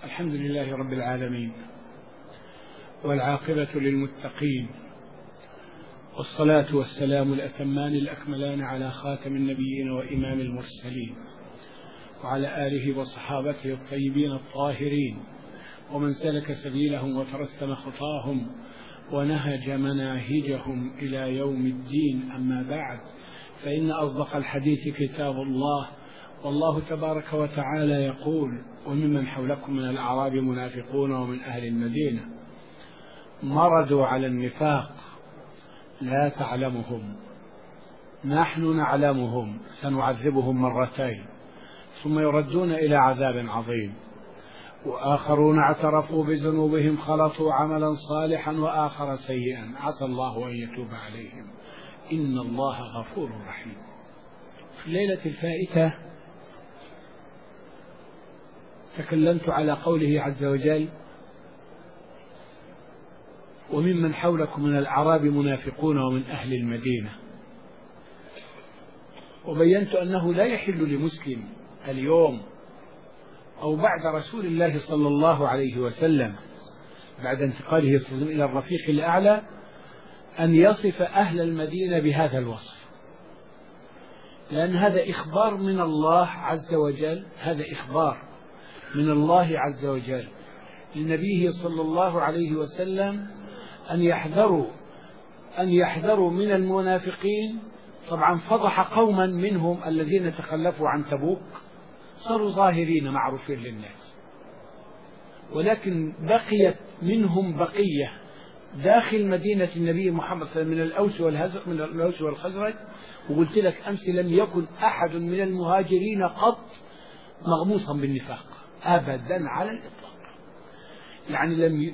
الحمد لله رب العالمين، والعاقبة للمتقين، والصلاة والسلام الأتمان الأكملان على خاتم النبيين وإمام المرسلين، وعلى آله وصحابته الطيبين الطاهرين، ومن سلك سبيلهم وترسم خطاهم ونهج مناهجهم إلى يوم الدين. أما بعد، فإن أصدق الحديث كتاب الله، والله تبارك وتعالى يقول: وممن حولكم من الأعراب منافقون ومن أهل المدينة مردوا على النفاق لا تعلمهم نحن نعلمهم سنعذبهم مرتين ثم يردون إلى عذاب عظيم، وآخرون اعترفوا بذنوبهم خلطوا عملا صالحا وآخر سيئا عسى الله أن يتوب عليهم إن الله غفور رحيم. في الليلة الفائتة تكلمت على قوله عز وجل: وممن حولكم من الأعراب منافقون ومن أهل المدينة، وبينت أنه لا يحل لمسلم اليوم أو بعد رسول الله صلى الله عليه وسلم بعد انتقاله صلى الله عليه وسلم إلى الرفيق الأعلى أن يصف أهل المدينة بهذا الوصف، لأن هذا إخبار من الله عز وجل، هذا إخبار من الله عز وجل لنبيه صلى الله عليه وسلم أن يحذروا من المنافقين. طبعا فضح قوما منهم الذين تخلفوا عن تبوك، صاروا ظاهرين معروفين للناس، ولكن بقيت منهم بقية داخل مدينة النبي محمد صلى الله عليه وسلم من الأوس والخزرج. وقلت لك أمس لم يكن أحد من المهاجرين قط مغموسا بالنفاق أبدا على الإطلاق، يعني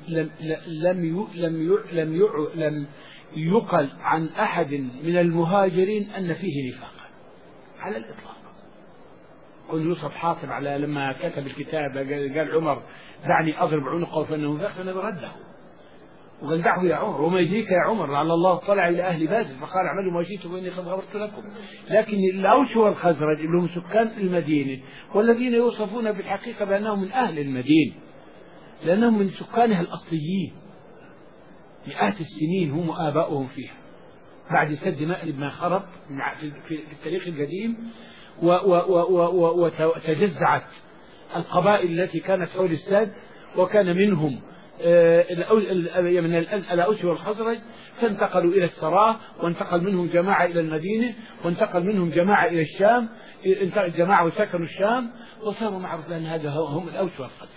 لم يقل عن أحد من المهاجرين أن فيه نفاقا على الإطلاق. قل يوسف حاطب على لما كتب الكتاب قال عمر: دعني أضرب عنقه فإنه ذاك، فنبي رده وقال: دعه يا عمر وما يدريك يا عمر لعل الله طلع إلى أهل بدر فقال: اعملوا ما شئتم فإني قد غفرت لكم. لكن الأوس والخزرج اللي هم سكان المدينة والذين يوصفون بالحقيقة بأنهم من أهل المدينة لأنهم من سكانها الأصليين مئات السنين هم آباؤهم فيها بعد سد مأرب ما خرب في التاريخ القديم، وتجزعت القبائل التي كانت حول السد، وكان منهم من الأوس والخزرج، فانتقلوا إلى السراء، وانتقل منهم جماعة إلى المدينة، وانتقل منهم جماعة إلى الشام، جماعة وسكنوا الشام، وصاروا معروف أن هذا هم الأوس والخزرج،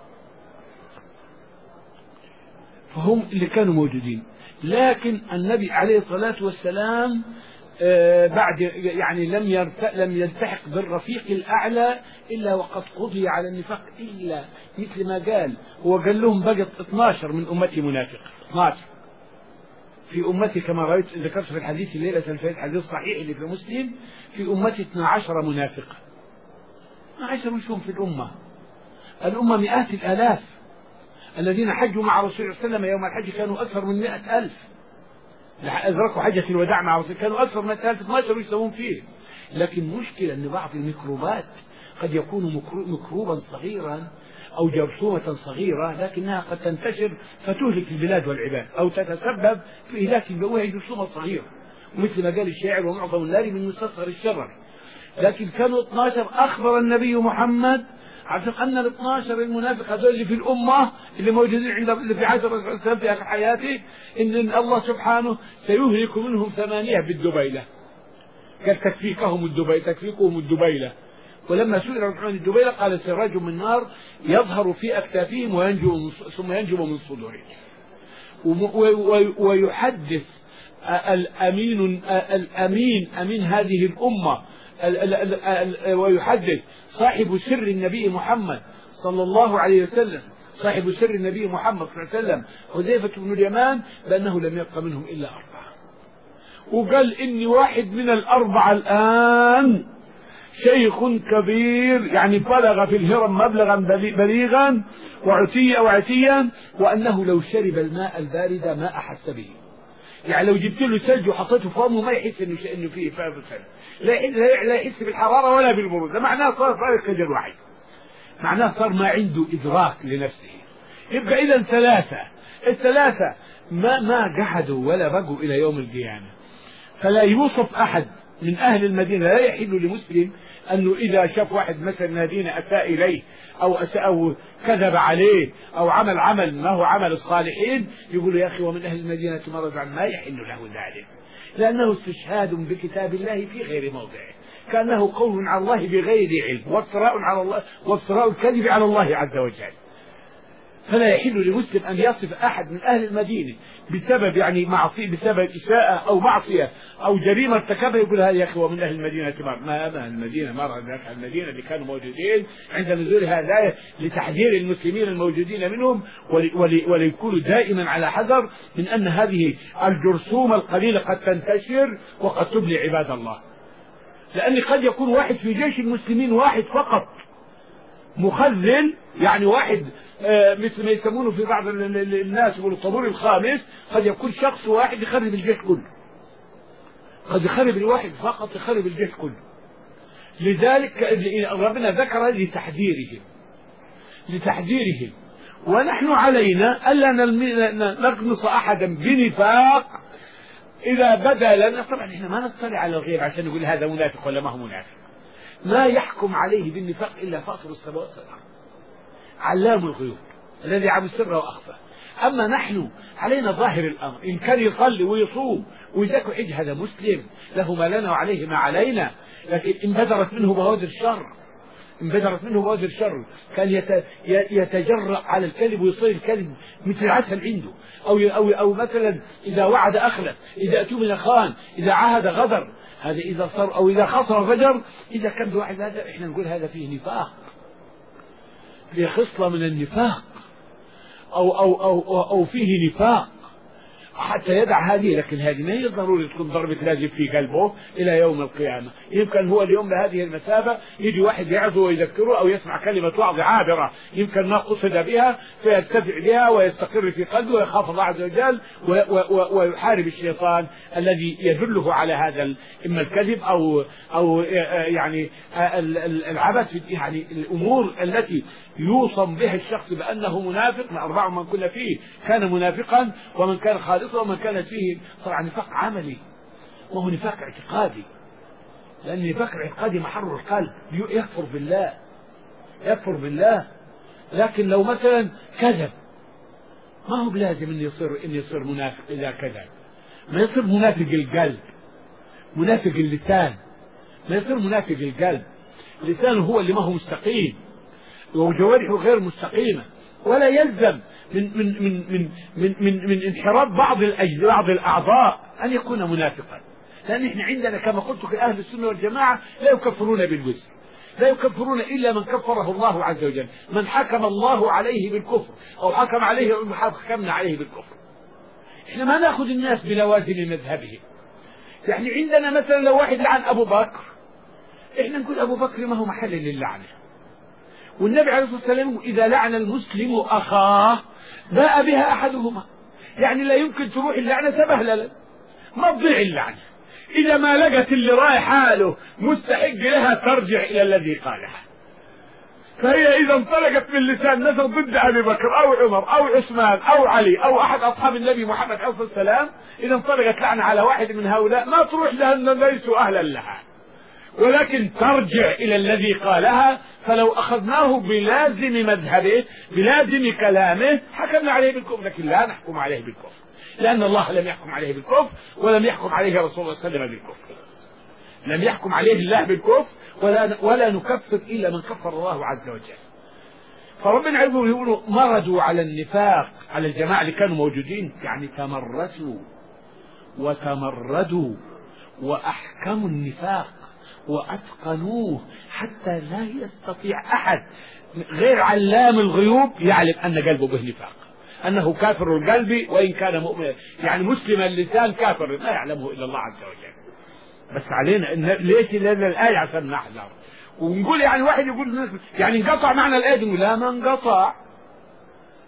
فهم اللي كانوا موجودين. لكن النبي عليه الصلاة والسلام بعد يعني لم يلتحق بالرفيق الأعلى إلا وقد قضي على النفاق، إلا مثل ما قال هو قال لهم: بقت 12 من أمتي منافق، 12 في أمتي كما رأيت ذكرت في الحديث الليلة الفائتة، الحديث الصحيح اللي في مسلم: في أمتي 12 منافقا. 12 وش هم في الأمة مئات الآلاف الذين حجوا مع رسول الله صلى الله عليه وسلم يوم الحج كانوا أكثر من 100,000 أدركوا حجة الوداع مع رسول، كانوا أكثر من 100,000. 12 يسوون فيه. لكن مشكلة أن بعض الميكروبات قد يكون ميكروبا صغيرا أو جرثومة صغيرة، لكنها قد تنتشر فتهلك البلاد والعباد، أو تتسبب في إهلاك وهي جرثومة صغيرة، ومثل ما قال الشاعر: ومعظم النار من مستصغر الشرر. لكن كانوا 12. أخبر النبي محمد أن ال 12 المنافق هذول اللي في الأمة اللي موجودين اللي في عهد الرسول صلى الله عليه وسلم في آخر حياته، إن الله سبحانه سيهلك منهم 8 بالدبيلة. قال: تكفيكهم الدبيلة. ولما سئل عن الدبيلة قال: سراج من نار يظهر في أكتافهم ثم ينجم من صدورهم. ويحدث الأمين هذه الأمة، ويحدث صاحب سر النبي محمد صلى الله عليه وسلم، صاحب سر النبي محمد صلى الله عليه وسلم حذيفة بن اليمان، بأنه لم يبق منهم إلا 4. وقال: إني واحد من 4 الآن شيخ كبير، يعني بلغ في الهرم مبلغا بليغا وعتيا، وأنه لو شرب الماء البارد ما أحس به. يعني لو جبت له ثلج وحطيته في فمه ما يحس انه فيه ثلج، لا يحس بالحراره ولا بالبرود، ده معناه صار كجر واحد. معناه صار ما عنده إدراك لنفسه. يبقى إذا الثلاثة ما قعدوا ولا بقوا إلى يوم القيامة. فلا يوصف أحد من أهل المدينة، لا يحل لمسلم أنه إذا شاف واحد مثلا المدينة أساء إليه أو كذب عليه أو عمل ما هو عمل الصالحين يقول يا أخي ومن أهل المدينة مرض عن، ما يحل له ذلك، لأنه استشهاد بكتاب الله في غير موضعه، كأنه قول على الله بغير علم وافتراء على الله وافتراء الكذب على الله عز وجل. فلا يحل لمسلم أن يصف أحد من أهل المدينة بسبب يعني معصية، بسبب إساءة أو معصية أو جريمة ارتكبها يقول هذا يا أخي ومن أهل المدينة ما أهل المدينة مرة ذاك المدينة اللي كانوا موجودين عند نزول هذه الآية لتحذير المسلمين الموجودين منهم وليكونوا دائما على حذر من أن هذه الجرثومة القليلة قد تنتشر وقد تبلي عباد الله. لأن قد يكون واحد في جيش المسلمين واحد فقط مخذل، يعني واحد مثل ما يسمونه في بعض الناس يقولوا الطابور الخامس، قد يكون شخص واحد يخرب الجيش كله، قد يخرب الواحد فقط يخرب الجيش كله. لذلك ربنا ذكر لتحذيرهم ونحن علينا ألا نقنص أحدا بنفاق إذا بدا لنا. طبعا احنا ما نطلع على الغيب عشان نقول هذا منافق ولا ما هو منافق، ما يحكم عليه بالنفاق إلا فاطر السماوات والأرض علام الغيوب الذي يعلم السر وأخفى. أما نحن علينا ظاهر الأمر، إن كان يصلي ويصوم ويزكي حج هذا مسلم له ما لنا وعليه ما علينا، لكن إن بدرت منه بوادر الشر كان يتجرأ على الكذب ويصير الكذب مثل العسل عنده، أو مثلا إذا وعد أخلف، إذا أتمن خان، إذا عاهد غدر، هذا إذا صار أو إذا خسر فجر. إذا كان بواحد هذا إحنا نقول هذا فيه نفاق، فيه خصلة من النفاق أو فيه نفاق حتى يدع هذه. لكن هذه ما هي ضروري تكون ضربة لازم في قلبه إلى يوم القيامة. يمكن هو اليوم لهذه المسافة يجي واحد يعظه ويذكره أو يسمع كلمة وعظ عابرة يمكن ما قصد بها فيرتفع بها ويستقر في قلبه ويخاف الله عز وجل ويحارب الشيطان الذي يدله على هذا إما الكذب أو يعني العبث، يعني الأمور التي يوصم بها الشخص بأنه منافق. من أربع من كنا فيه كان منافقا ومن كان خالصا ومن كانت فيه طبعا نفاق عملي وهو نفاق اعتقادي، لأن نفاق اعتقادي محر القلب يكفر بالله. لكن لو مثلا كذب ما هو بلازم إن يصير منافق إذا كذب، ما يصير منافق القلب، منافق اللسان، ما يصير منافق القلب. لسانه هو اللي ما هو مستقيم وجوارحه غير مستقيمة، ولا يلزم من انحراف بعض الأعضاء أن يكون منافقا. لأن احنا عندنا كما قلت في أهل السنة والجماعة لا يكفرون بالوزر، لا يكفرون إلا من كفره الله عز وجل، من حكم الله عليه بالكفر أو حكمنا عليه بالكفر. احنا ما نأخذ الناس بلوازم مذهبهم. يعني عندنا مثلا لو واحد لعن أبو بكر احنا نقول أبو بكر ما هو محل للعنة، والنبي عليه الصلاة والسلام إذا لعن المسلم أخاه باء بها أحدهما، يعني لا يمكن تروح اللعنة سبهللا، ما تضيع اللعنة إذا ما لقت اللي رايح حاله مستحق لها ترجع إلى الذي قالها. فهي إذا انطلقت من لسان نفسه ضد أبي بكر أو عمر أو عثمان أو علي أو أحد أصحاب النبي محمد عليه الصلاة والسلام، إذا انطلقت لعنة على واحد من هؤلاء ما تروح لأن ليسوا أهلا لها، ولكن ترجع إلى الذي قالها. فلو أخذناه بلازم مذهبه بلازم كلامه حكمنا عليه بالكفر، لكن لا نحكم عليه بالكفر، لأن الله لم يحكم عليه بالكفر ولم يحكم عليه رسول الله صلى الله عليه وسلم بالكفر، لم يحكم عليه الله بالكفر ولا نكفر إلا من كفر الله عز وجل. فربنا عزوه يقولوا مردوا على النفاق على الجماعة اللي كانوا موجودين، يعني تمرسوا وتمردوا وأحكموا النفاق وأتقنوه حتى لا يستطيع أحد غير علام الغيوب يعلم أن قلبه به نفاق، أنه كافر القلب وإن كان مؤمن، يعني مسلم اللسان كافر لا يعلمه إلا الله عز وجل. بس علينا إن ليش لأن الآية عشان نحذر ونقول. يعني واحد يقول يعني انقطع معنى الآية، نقول لا ما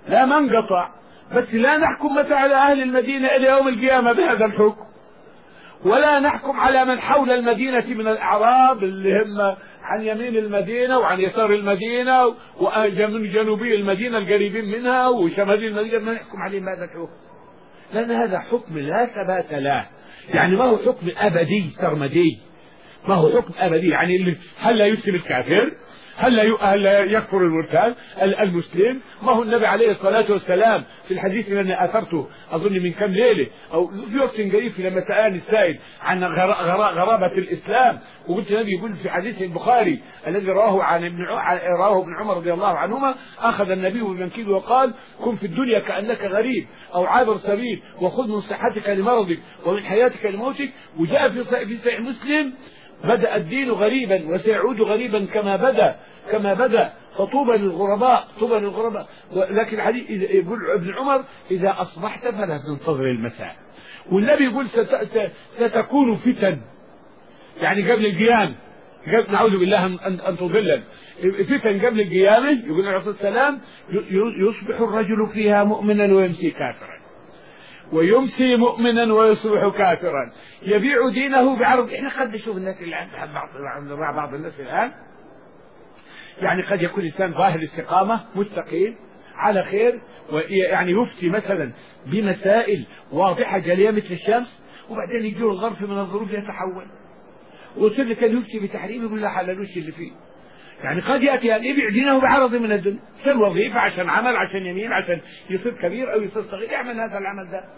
انقطع، بس لا نحكم متى على أهل المدينة إلى يوم القيامة بهذا الحكم، ولا نحكم على من حول المدينة من الأعراب اللي هم عن يمين المدينة وعن يسار المدينة ومن جنوبي المدينة القريبين منها وشمالي المدينة، ما نحكم عليه ماذا الحكم، لأن هذا حكم لا ثبات له. يعني ما هو حكم أبدي سرمدي، ما هو حكم أبدي. يعني هل لا يسلم الكافر، هل لا يكفر المرتد المسلم. ما هو النبي عليه الصلاة والسلام في الحديث الذي أثرته أظن من كم ليلة أو في وقت قريب لما سألني السائل عن غرابة الإسلام، وقلت النبي يقول في حديث البخاري الذي رواه ابن عمر رضي الله عنهما: أخذ النبي بمنكبه وقال: كن في الدنيا كأنك غريب أو عابر سبيل، وخذ من صحتك لمرضك ومن حياتك لموتك. وجاء في صحيح مسلم: بدأ الدين غريبا وسيعود غريبا كما بدأ فطوبى للغرباء، طوبى للغرباء. لكن الحديث يقول ابن عمر: إذا أصبحت فلا تنتظر المساء. والنبي يقول ستكون فتن، يعني قبل القيام، نعوذ بالله أن تضلل، فتن قبل القيامة. يقول عليه الصلاة والسلام: يصبح الرجل فيها مؤمنا ويمسي كافرا، ويمسي مؤمنا ويصبح كافرا، يبيع دينه بعرض. احنا قد نشوف الناس الان بعض الناس الان، يعني قد يكون انسان ظاهر الاستقامه مستقيم على خير، ويعني يفتي مثلا بمسائل واضحه جليه مثل الشمس، وبعدين يجي له ظرف من الظروف يتحول، ويصير كان يفتي بتحريم يقول لا حللوش اللي فيه. يعني قد يأتي أن يبيع دينه بعرض من الدنيا، عشان وظيفة، عشان عمل، عشان يمين، عشان يصير كبير أو يصير صغير، يعمل هذا العمل ده.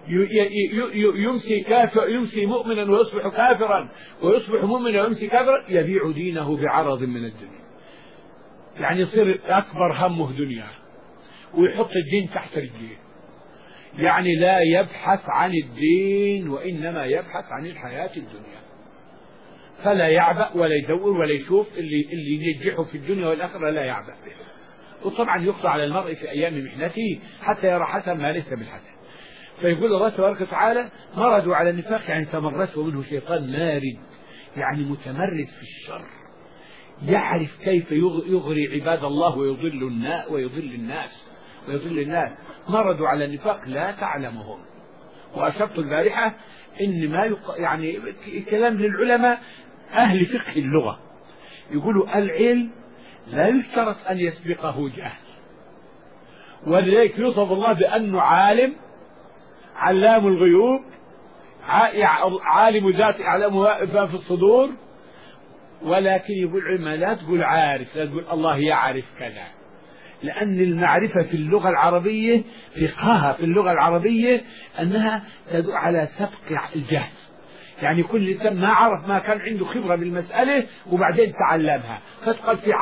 يمسي مؤمنا ويصبح كافرا، ويصبح مؤمنا ويمسي كافرا، يبيع دينه بعرض من الدنيا. يعني يصير أكبر همه دنيا، ويحط الدين تحت رجليه. يعني لا يبحث عن الدين، وإنما يبحث عن الحياة الدنيا، فلا يعبأ ولا يدور ولا يشوف اللي ينجحه في الدنيا والآخرة، لا يعبأ به. وطبعا يقطع على المرء في أيام محنته حتى يرى حسن ما ليس بالحسن. فيقول الله تبارك وتعالى: مرضوا على النفاق، يعني تمرسوا منه شيطان مارد، يعني متمرس في الشر، يعرف كيف يغري عباد الله ويضل الناس. مرضوا على النفاق لا تعلمهم. وأشرت البارحة إن ما يعني كلام للعلماء أهل فقه اللغة، يقولوا: العلم لا يشترط أن يسبقه جهل، ولذلك يوصف الله بأنه عالم، علام الغيوب، عالم ذات أعلامها في الصدور. ولكن يقول العلماء لا تقول عارف، لا تقول الله يعرف كذا، لأن المعرفة في اللغة العربية، فقهها في اللغة العربية أنها تدل على سبق الجهل. يعني كل إنسان ما عرف، ما كان عنده خبرة بالمسألة وبعدين تعلمها، فتقال في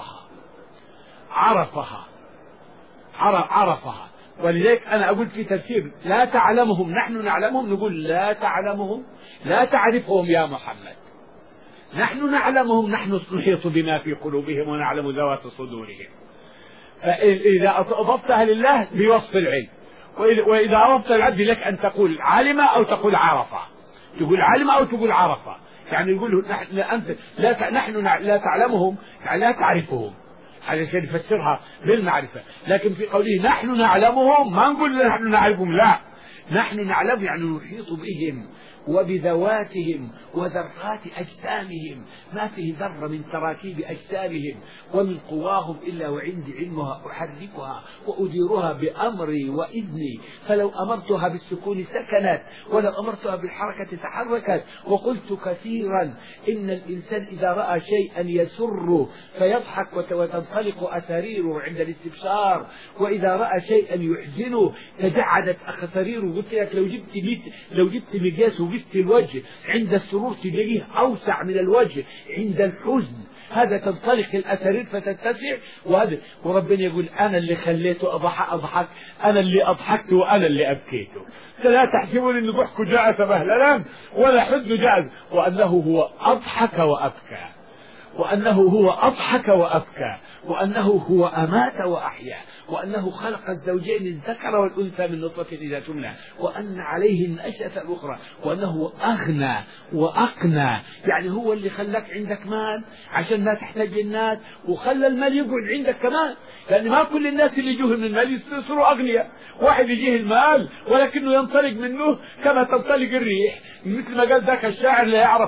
عرفها. ولذلك أنا أقول في تفسير: لا تعلمهم نحن نعلمهم، نقول لا تعلمهم، لا تعرفهم يا محمد، نحن نعلمهم، نحن نحيط بما في قلوبهم ونعلم ذوات صدورهم. فإذا أضفتها لله بوصف العلم، وإذا أضفت العبد لك أن تقول علم أو تقول عرف، تقول علم أو تقول عرف. يعني يقول أنت نحن لا تعلمهم، يعني لا تعرفهم، هذا شيء يفسرها بالمعرفة. لكن في قوله نحن نعلمهم، ما نقول نحن نعرفهم، لا، نحن نعلم يعني نحيط بهم وبذواتهم وذرات أجسامهم، ما فيه ذرة من تراكيب أجسامهم ومن قواهم إلا وعندي علمها، أحركها وأديرها بأمري وإذني، فلو أمرتها بالسكون سكنت، ولو أمرتها بالحركة تحركت. وقلت كثيرا إن الإنسان إذا رأى شيئا يسر فيضحك وتنطلق أساريره عند الاستبشار، وإذا رأى شيئا يحزنه تجعدت أساريره. قلت لك لو جبت مقياس وقست الوجه عند السرور تلاقيه أوسع من الوجه عند الحزن، هذا تنطلق الأسارير فتتسع. وربنا يقول: أنا اللي خليته أضحك، أنا اللي أضحكت وأنا اللي أبكيته. فلا تحسبون أن ضحك جاء مهلا ولا حزن جاء، وأنه هو أضحك وأبكى، وأنه هو أمات وأحيا، وأنه خلق الزوجين الذكر والأنثى من نطفة إذا تمنى، وأن عليه النشأة الأخرى، وأنه أغنى وأقنى. يعني هو اللي خلك عندك مال عشان ما تحتاج للناس، وخلى المال يقعد عندك كمان، لأن ما كل الناس اللي يجوه من المال يصيروا أغنياء. واحد يجيه المال ولكنه ينطلق منه كما تنطلق الريح، مثل ما قال ذاك الشاعر: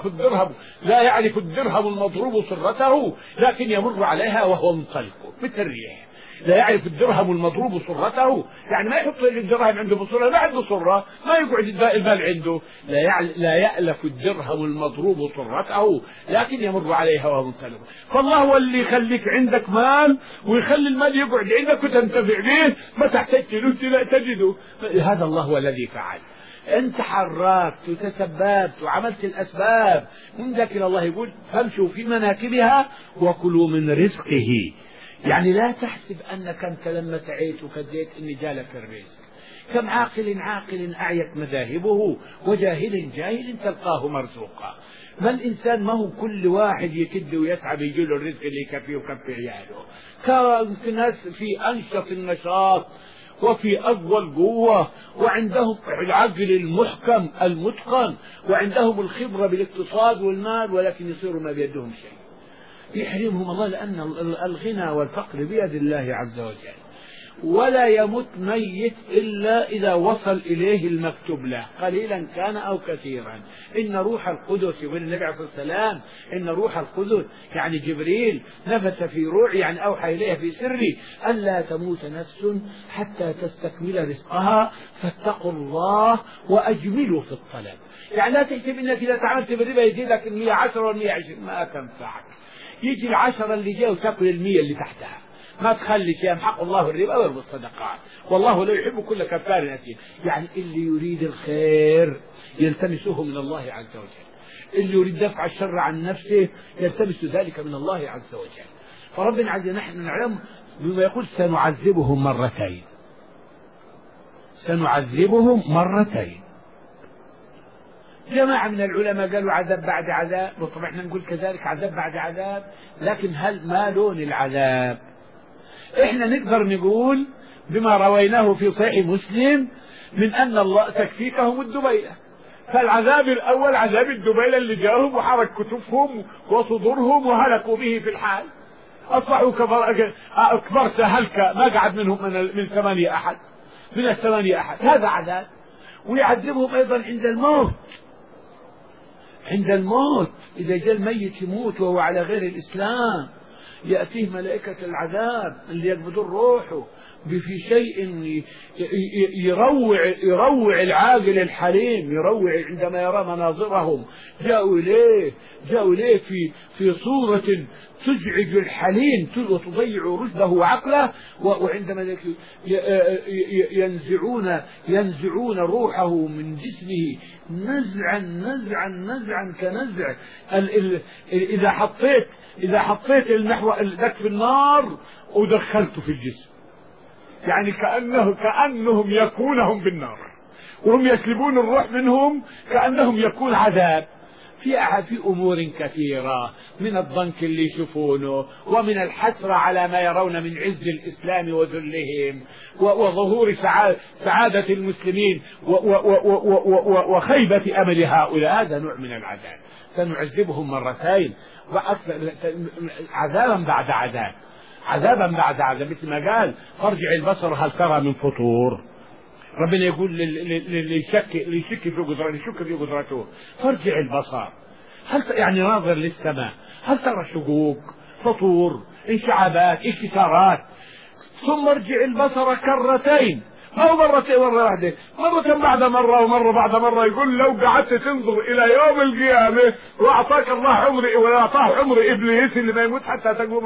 لا يعرف الدرهم المضروب صرته، لكن يمر عليها وهو منطلق مثل الريح. لا يعرف الدرهم المضروب صرته، يعني ما يحط الدرهم عنده بصرة، ما عنده صرة، ما يقعد المال عنده. لا يألف الدرهم المضروب صرته، لكن يمر عليها وهو منطلق. فالله هو اللي يخليك عندك مال ويخلي المال يقعد عندك وتنتفع به، ما تحتاج له تجده. هذا الله هو الذي فعل. انت حركت وتسببت وعملت الاسباب، من ذاك الله يقول: فامشوا في مناكبها وكلوا من رزقه. يعني لا تحسب أنك أنت لما سعيت وكديت إن جالك الرزق. كم عاقل أعيت مذاهبه، وجاهل جاهل تلقاه مرزوقا. ما الإنسان ما هو كل واحد يكد ويسعى بيجيله الرزق اللي يكفيه ويكفي عياله. كان ناس في أنشط النشاط وفي أقوى القوة، وعندهم العقل المحكم المتقن، وعندهم الخبرة بالاقتصاد والمال، ولكن يصيروا ما بيدهم شيء. يحرمهم الله، لأن الغنى والفقر بيد الله عز وجل. ولا يموت ميت إلا إذا وصل إليه المكتوب له، قليلا كان أو كثيرا. إن روح القدس، يقول النبي عليه الصلاة والسلام: إن روح القدس، يعني جبريل، نفث في روحي، يعني أوحى إليها في سري، ألا تموت نفس حتى تستكمل رزقها، فاتقوا الله وأجملوا في الطلب. يعني لا تحسب إنك إذا تعاملت بالربا يزيدك 110 و 120، ما تنفعك. يجي 10 اللي جاء وتاكل 100 اللي تحتها، ما تخلي شيء. يمحق الله الربا ويربي الصدقات، والله لا يحب كل كفار أثيم. يعني اللي يريد الخير يلتمسه من الله عز وجل، اللي يريد دفع الشر عن نفسه يلتمس ذلك من الله عز وجل. فربنا عز وجل نحن نعلم بما يقول: سنعذبهم مرتين. سنعذبهم مرتين. جماعة من العلماء قالوا عذاب بعد عذاب، وطبعا احنا نقول كذلك عذاب بعد عذاب، لكن هل ما لون العذاب؟ احنا نقدر نقول بما رويناه في صحيح مسلم من أن الله تكفيكهم الدبيلة. فالعذاب الأول عذاب الدبيلة اللي جاءهم وحرك كتفهم وصدورهم وهلكوا به في الحال، أصبحوا كبر سهلك، ما قعد منهم من 8 أحد، من 8 أحد. هذا عذاب. ويعذبهم أيضا عند الموت. عند الموت إذا جاء الميت يموت وهو على غير الإسلام، يأتيه ملائكة العذاب اللي يقبضون روحه في شيء يروع العاقل الحليم، يروع عندما يرى مناظرهم. جاءوا إليه في صورة تزعج الحليم وتضيع رشده وعقله، وعندما ينزعون روحه من جسمه نزعا كنزع. إذا حطيت المحور ذاك في النار ودخلته في الجسم، يعني كأنهم يكونهم بالنار، وهم يسلبون الروح منهم كأنهم يكون عذاب. في أمور كثيرة، من الضنك اللي يشوفونه، ومن الحسرة على ما يرون من عز الإسلام وذلهم، وظهور سعادة المسلمين وخيبة أمل هؤلاء. هذا نوع من العذاب. سنعذبهم مرتين، عذابا بعد عذاب، عذابا بعد عذاب. مثل ما قال: فارجع البصر هل ترى من فطور. ربنا يقول اللي يشك في قدرته: فارجع البصر، هل يعني ناظر للسماء، هل ترى شقوق، فطور، انشعابات، انكسارات. ثم ارجع البصر كرتين، ما هو مرتين مرة واحدة، مرة بعد مرة ومرة بعد مرة. يقول: لو قعدت تنظر إلى يوم القيامة وأعطاك الله وأعطاه عمر إبليس اللي ما يموت حتى تقوم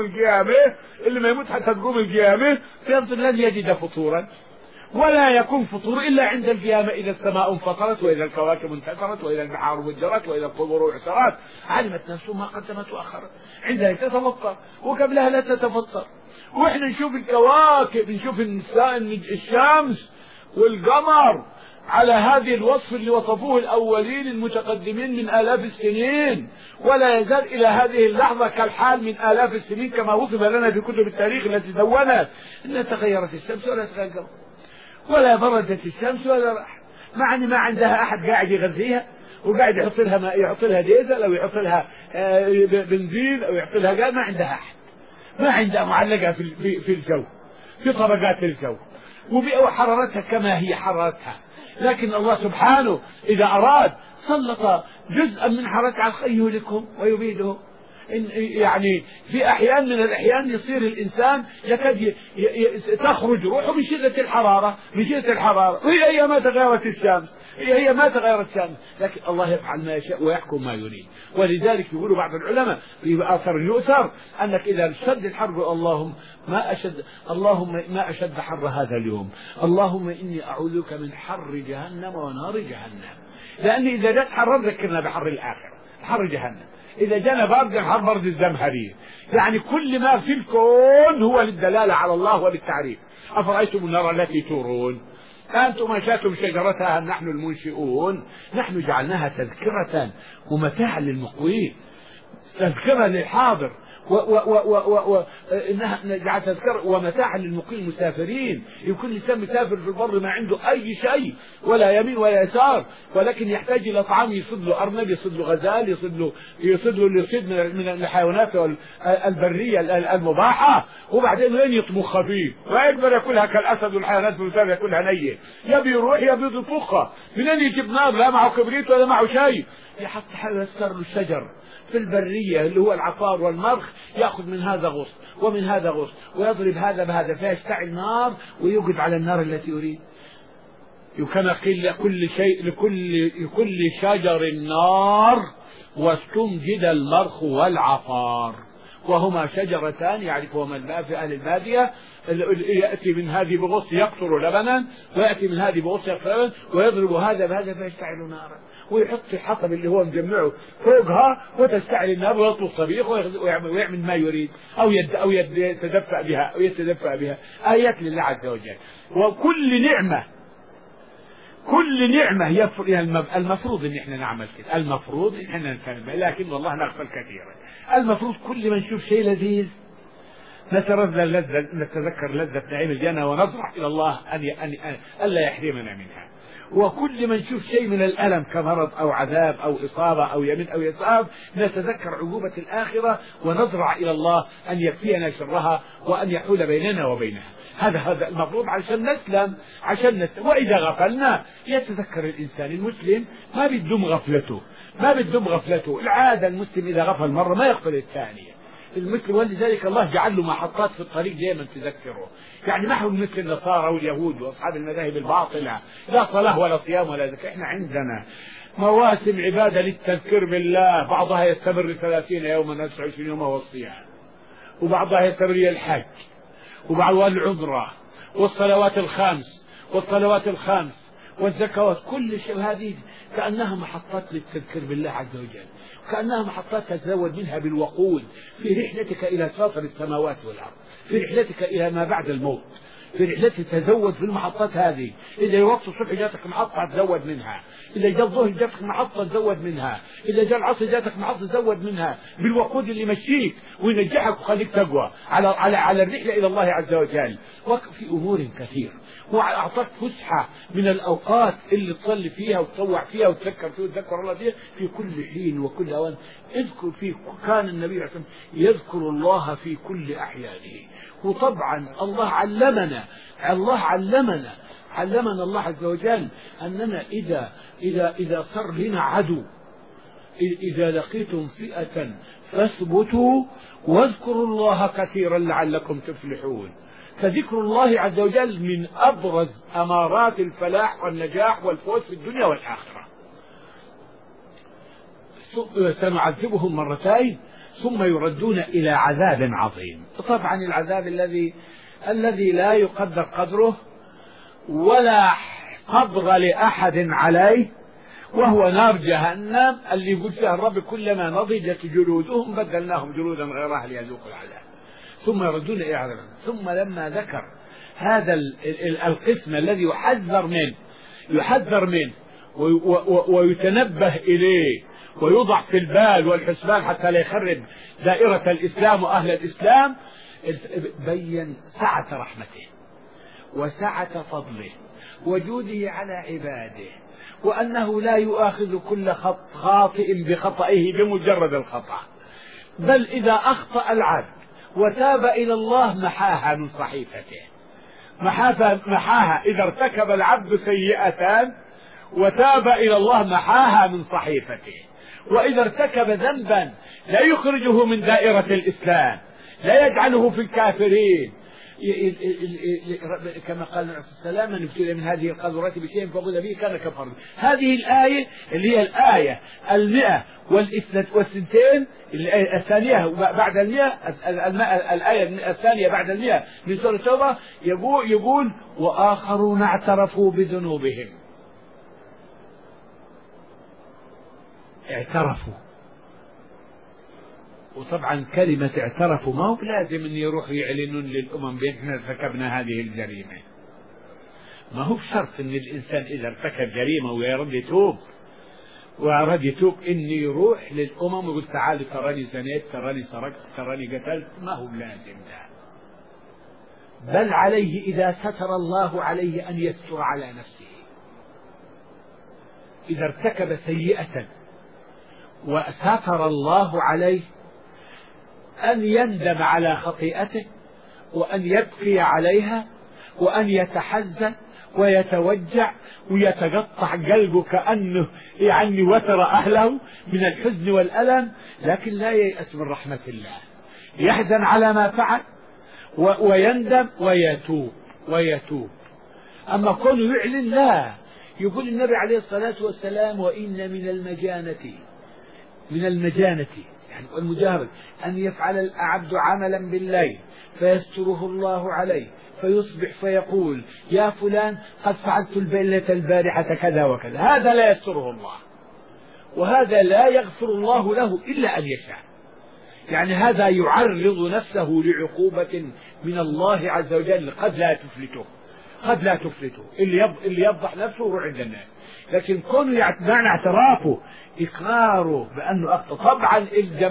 القيامة، ينظر لن يجد فطورا، ولا يكون فطور إلا عند القيامة، إذا السماء انفطرت، وإذا الكواكب انتثرت، وإذا البحار فجرت، وإذا القبور اعترت، علمت نفس ما قدمت وأخرت. عندها تتفطر وقبلها لا تتفطر. وإحنا نشوف الكواكب، نشوف الشمس والقمر على هذه الوصف اللي وصفوه الأولين المتقدمين من آلاف السنين، ولا يزال إلى هذه اللحظة كالحال من آلاف السنين كما وصف لنا في كتب التاريخ التي دونت إن تغيرت الشمس ولا تغير القمر ولا بردت الشمس ولا راح، مع أن ما عندها أحد قاعد يغذيها وقاعد يحط لها ماء، يحط لها ديزل أو يحط لها بنزين أو يحط لها قال، ما عندها أحد، ما عندها معلقة في الجو في طبقات الجو وحرارتها كما هي حرارتها. لكن الله سبحانه إذا أراد سلط جزءا من حرارتها على يهلكهم ويبيدهم. يعني في أحيان من الأحيان يصير الإنسان يكاد تخرج روحه من شدة الحرارة، من شدة الحرارة، وهي ما تغيرت الشمس، هي ما تغيرت الشمس، لكن الله يفعل ما يشاء ويحكم ما يريد. ولذلك يقول بعض العلماء في أثر يؤثر أنك إذا اشتد الحر اللهم ما أشد حر هذا اليوم، اللهم إني أعوذ بك من حر جهنم ونار جهنم، لأن إذا جاءت حر ذكرنا بحر الآخرة، حر جهنم، إذا جاءنا برد حر برد الزمهرير. يعني كل ما في الكون هو للدلالة على الله وللتعريف. أفرأيتم النار التي تورون أنتم أنشأتم شجرتها أم نحن المنشئون، نحن جعلناها تذكرة ومتاعا للمقوين، تذكرة للحاضر إنها جعلت تذكرة ومتاعا للمقيم المسافرين. يكون الإنسان مسافر في البر ما عنده أي شيء ولا يمين ولا يسار، ولكن يحتاج إلى طعام، يصيد له أرنب، يصيد له غزال، يصيد له اللي يصيد من الحيوانات البرية المباحة، وبعدين وين يطبخها فيه ويكبر ياكلها كالأسد والحيوانات المسافرة ياكلها نية، يبي يروح يبي يطبخها، منين يجيب نار؟ لا معه كبريت ولا معه شيء، يحط يسكر له الشجر في البرية اللي هو العقار والمرخ، يأخذ من هذا غصن ومن هذا غصن ويضرب هذا بهذا فيشتعل نار ويوقد على النار التي يريد. وكما قيل لكل شيء لكل شجر نار واستنجد المرخ والعقار، وهما شجرتان يعرفهما الماء في أهل البادية، يأتي من هذه بغصن يقطر لبنا ويأتي من هذه بغصن يقطر لبنا ويضرب هذا بهذا فيشتعل نارا، ويحط الحطب اللي هو مجمعه فوقها وتشتعل النار ويطلق الصبيخ ويعمل ما يريد أو يتدفأ بها أو يتدفأ بها. آيات لله عز وجل. وكل نعمة المفروض ان احنا نعمل كده، المفروض ان احنا نفهم، لكن والله نغفل كثيرا. المفروض كل ما نشوف شيء لذيذ نتذكر لذة نعيم الجنة ونضرع إلى الله ألا يحرمنا منها. وكل ما نشوف شيء من الألم كمرض أو عذاب أو إصابة أو يمين أو يسار نتذكر عقوبة الآخرة ونضرع إلى الله أن يكفينا شرها وأن يحول بيننا وبينها. هذا المفروض عشان نسلم، وإذا غفلنا يتذكر الإنسان المسلم ما بدهم غفلته. العادة المسلم إذا غفل مرة ما يغفل الثانية المسلم، ولذلك الله جعل له محطات في الطريق دائما تذكره. يعني ما هو مثل النصارى واليهود واصحاب المذاهب الباطله، لا صلاه ولا صيام ولا زكاه. احنا عندنا مواسم عباده للتذكير بالله، بعضها يستمر 30 يوما 29 يوما هو الصيام، وبعضها يستمر الحج، وبعضها العمره والصلوات الخمس والزكوات. كل شيء هذه كأنها محطات للتذكير بالله عز وجل، كأنها محطات تتزود منها بالوقود في رحلتك إلى ساطر السماوات والأرض، في رحلتك إلى ما بعد الموت، في رحلتك تزود في المحطات هذه. إذا وقت الصبح جاتك محطة تزود منها، إذا جاء الظهر جاتك محطة تزود منها، إذا جاء العصر جاتك محطة تزود منها بالوقود اللي يمشيك وينجحك ويخليك تقوى على الرحلة إلى الله عز وجل. وفي أمور كثير، وأعطاك فسحة من الأوقات اللي تصلي فيها وتطوع فيها وتذكر فيها وتذكر الله فيها في كل حين وكل أوان. اذكر فيه، كان النبي عليه الصلاة والسلام يذكر الله في كل أحيانه. وطبعا الله علمنا الله عز وجل أننا إذا صار لنا عدو، إذا لقيتم فئة فاثبتوا واذكروا الله كثيرا لعلكم تفلحون. فذكر الله عز وجل من أبرز أمارات الفلاح والنجاح والفوز في الدنيا والآخرة. سنعذبهم مرتين ثم يردون إلى عذاب عظيم. طبعا العذاب الذي لا يقدر قدره ولا قدر لأحد عليه، وهو نار جهنم اللي يقول فيها الرب كلما نضجت جلودهم بدلناهم جلودا غيرها ليذوقوا العذاب ثم يردون إلى عذاب. ثم لما ذكر هذا القسم الذي يحذر منه، يحذر منه ويتنبه إليه ويوضع في البال والحسبان حتى لا يخرب دائرة الإسلام وأهل الإسلام. بين سعة رحمته وسعة فضله وجوده على عباده، وأنه لا يؤاخذ كل خاطئ بخطئه بمجرد الخطأ، بل إذا أخطأ العبد وتاب إلى الله محاها من صحيفته، محاها إذا ارتكب العبد سيئة وتاب إلى الله محاها من صحيفته. وإذا ارتكب ذنبا لا يخرجه من دائرة الإسلام، لا يجعله في الكافرين، كما قال النبي صلى الله عليه وسلم: من ابتلي من هذه القذورة بشيء فضل به كان كفر. هذه الآية اللي هي الآية 162 الثانية بعد 100، الآية الثانية بعد 100 من سورة التوبة، يقول: وآخرون اعترفوا بذنوبهم. اعترفوا، وطبعا كلمة اعترفوا ما هو لازم ان يروحوا يعلنون للأمم بأننا ارتكبنا هذه الجريمة. ما هو شرط ان الإنسان إذا ارتكب جريمة وأراد يتوب إن يروح للأمم ويقول: تعالوا تراني زنيت، تراني سرقت، تراني قتلت. ما هو لازم ده، بل عليه إذا ستر الله عليه أن يستر على نفسه. إذا ارتكب سيئة وستر الله عليه أن يندم على خطيئته، وأن يبكي عليها، وأن يتحزن ويتوجع ويتقطع قلبه كأنه يعني وتر أهله من الحزن والألم، لكن لا ييأس من رحمة الله، يحزن على ما فعل ويندم ويتوب. أما كونه يعلن لا، يقول النبي عليه الصلاة والسلام: وإن من المجانة يعني المجاهرة أن يفعل العبد عملا بالليل فيستره الله عليه، فيصبح فيقول: يا فلان قد فعلت البارحة كذا وكذا. هذا لا يستره الله، وهذا لا يغفر الله له إلا أن يشاء. يعني هذا يعرض نفسه لعقوبة من الله عز وجل قد لا تفلته. اللي يفضح نفسه يروح عند الناس. لكن كونه معنى اعترافه إقراره بأنه أخطأ. طبعا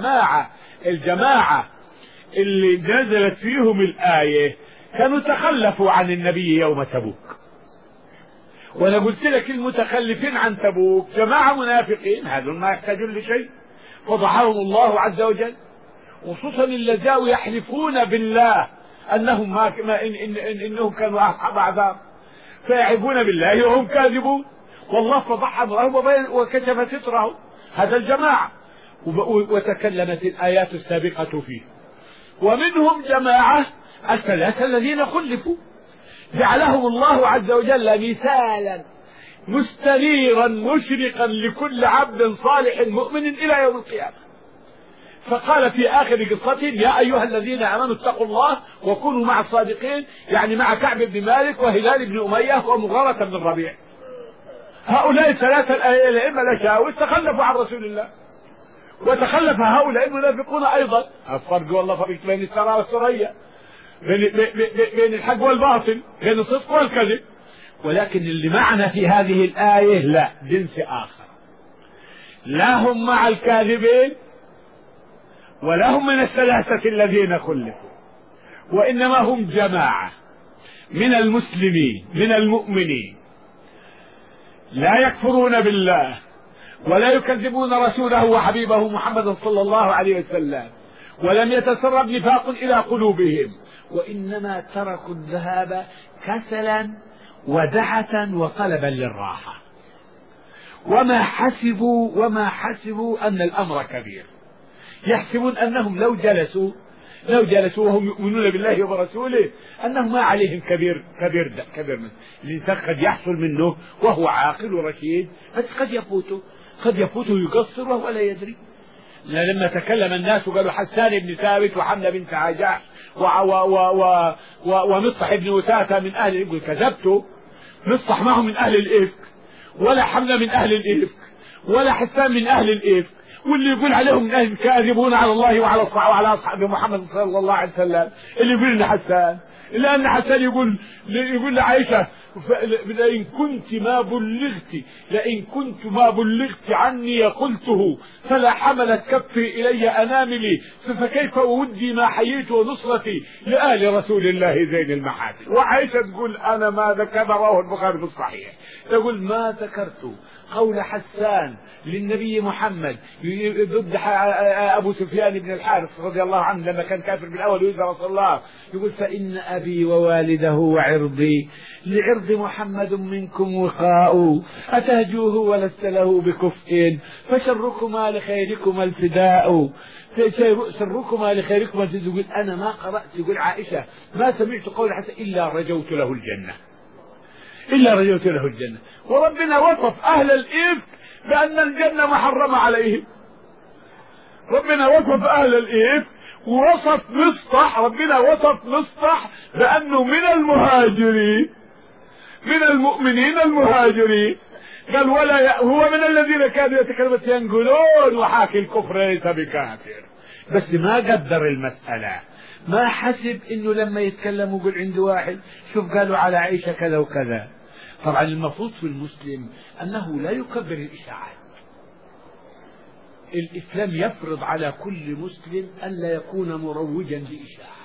الجماعة اللي نزلت فيهم الآية كانوا تخلفوا عن النبي يوم تبوك، وأنا قلت لك المتخلفين عن تبوك جماعة منافقين، هذول ما يحتاجون لشيء، فضحهم الله عز وجل. وخصوصا الذين يحلفون بالله أنهم إنهم كانوا أصحاب عذاب، فيعرفون بالله وهم كاذبون، والله فضحهم وكشف ستره. هذا الجماعة، وتكلمت الآيات السابقة فيه. ومنهم جماعة الثلاثة الذين خلفوا، جعلهم الله عز وجل مثالا مستنيرا مشرقا لكل عبد صالح مؤمن إلى يوم القيامة. فقال في آخر قصتهم: يا أيها الذين آمنوا اتقوا الله وكونوا مع الصادقين، يعني مع كعب بن مالك وهلال بن أمية ومغارة بن الربيع. هؤلاء الثلاثة الأئمة الأشاوس تخلفوا عن رسول الله، وتخلف هؤلاء المنافقون أيضا. الفرق والله فرق بين الثرى والثريا، بين الحق والباطل، بين الصدق والكذب. ولكن اللي معنا في هذه الآية لا، جنس آخر، لا هم مع الكاذبين ولا هم من الثلاثة الذين خلفوا، وإنما هم جماعة من المسلمين من المؤمنين لا يكفرون بالله ولا يكذبون رسوله وحبيبه محمد صلى الله عليه وسلم، ولم يتسرب نفاق إلى قلوبهم، وإنما تركوا الذهاب كسلا ودعة وطلبا للراحة، وما حسبوا أن الأمر كبير. يحسبون أنهم لو جلسوا وهم يؤمنون بالله وبرسوله أنهم ما عليهم كبير منه. الإنسان قد يحصل منه وهو عاقل ورشيد، بس قد يفوته يقصر وهو لا يدري. لما تكلم الناس وقالوا حسان بن ثابت وحملة بنت عجاش ومصح بن وثاثة من أهل الإفك، كذبتوا. مصح ما هو من أهل الإفك، ولا حملة من أهل الإفك، ولا حسان من أهل الإفك، واللي يقول عليهم من أهل كاذبون على الله وعلى أصحاب محمد صلى الله عليه وسلم. اللي يقول لنا حسان، لأن حسن يقول لعائشة لئن كنت ما بلغت عني قلته فلا حملت كفي إلي أناملي فكيف أودي ما حييت ونصرتي لآل رسول الله زين المحاسن. وعائشة تقول أنا ما ذكر رواه البخاري في الصحيح، تقول ما ذكرت قول حسان للنبي محمد ضد أبو سفيان بن الحارث رضي الله عنه لما كان كافر بالأول ويؤذى رسول الله، يقول فإن أبي ووالده وعرضي لعرض محمد منكم وقاء أتهجوه ولست له بكفء فشركما لخيركما الفداء سركما لخيركما الفداء. يقول أنا ما قرأت، يقول عائشة ما سمعت قول حسن إلا رجوت له الجنة، إلا رجوت له الجنة. وربنا وصف أهل الإفك بأن الجنة محرمة عليهم. ربنا وصف أهل الإفك ووصف مصطح، ربنا وصف مصطح بأنه من المهاجرين من المؤمنين المهاجرين، قال ولا هو من الذين كانوا يتكلمون ينقلون وحاكي الكفر ليس بكافر. بس ما قدر المسألة، ما حسب انه لما يتكلم ويقول عند واحد شوف قالوا على عائشة كذا وكذا. طبعا المفروض في المسلم انه لا يكبر الاشاعات. الاسلام يفرض على كل مسلم الا يكون مروجا لاشاعة،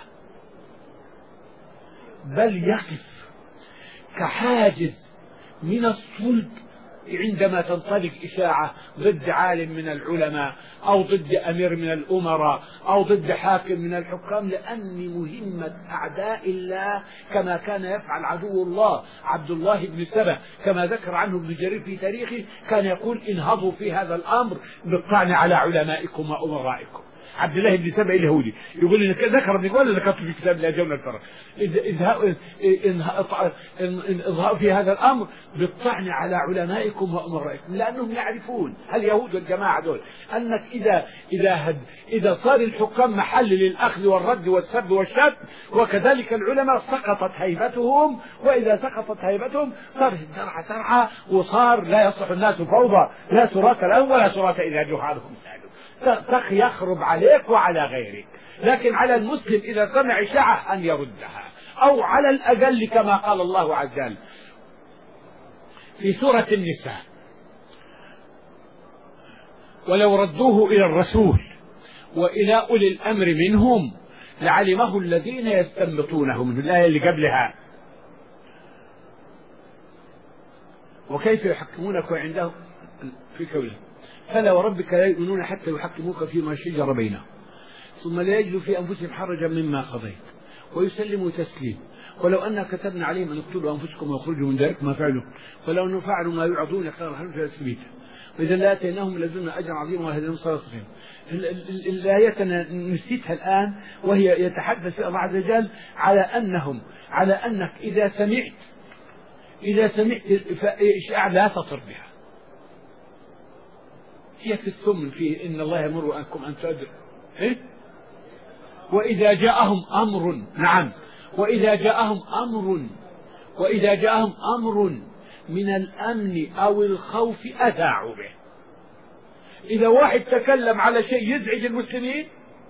بل يقف كحاجز من الصلب عندما تنطلق إشاعة ضد عالم من العلماء أو ضد أمير من الأمراء أو ضد حاكم من الحكام، لأن مهمة أعداء الله كما كان يفعل عدو الله عبد الله بن سبأ كما ذكر عنه ابن جرير في تاريخه، كان يقول انهضوا في هذا الأمر بالطعن على علمائكم وأمرائكم. عبد الله بن سبأ اليهودي يقول إن ذكر ابن قال ذكرت في كتاب لا جون الفرق اظهروا في هذا الأمر بالطعن على علمائكم وأمرائكم، لأنهم يعرفون اليهود والجماعة دول أنك إذا صار الحكام محل للأخذ والرد والسب والشتم، وكذلك العلماء سقطت هيبتهم، وإذا سقطت هيبتهم صار سرعة وصار لا يصلح الناس فوضى، لا سراة لهم ولا سراة إذا جهالهم سألوا، يخرب عليك وعلى غيرك. لكن على المسلم إذا سمع إشاعة أن يردها، أو على الأقل كما قال الله عز وجل في سورة النساء ولو ردوه إلى الرسول وإلى أولي الأمر منهم لعلمه الذين يستنبطونه منه. الآية اللي قبلها وكيف يحكمونك وعندهم في قوله فلا وربك لا يؤمنون حتى يحكموك فيما شجر بينهم ثم لا يجدوا في أنفسهم حرجا مما قضيت ويسلموا تسليم ولو أننا كتبنا عليهم أن اقتلوا أنفسكم ويخرجوا من ذلك ما فعلوا ولو أنهم فعلوا ما يوعظون كان خيرا في السبيل وإذا لا آتيناهم لدنا أجرا عظيما وهديناهم صراطا مستقيما. الآية أنا نسيتها الآن وهي يتحدث فيها الله عز وجل على أنك إذا سمعت إشاعة لا تطر بها. هي في الثمن في إن الله يأمر أنكم أن تؤدوا وإذا جاءهم أمر نعم وإذا جاءهم أمر من الأمن أو الخوف أذاعوا به. إذا واحد تكلم على شيء يزعج المسلمين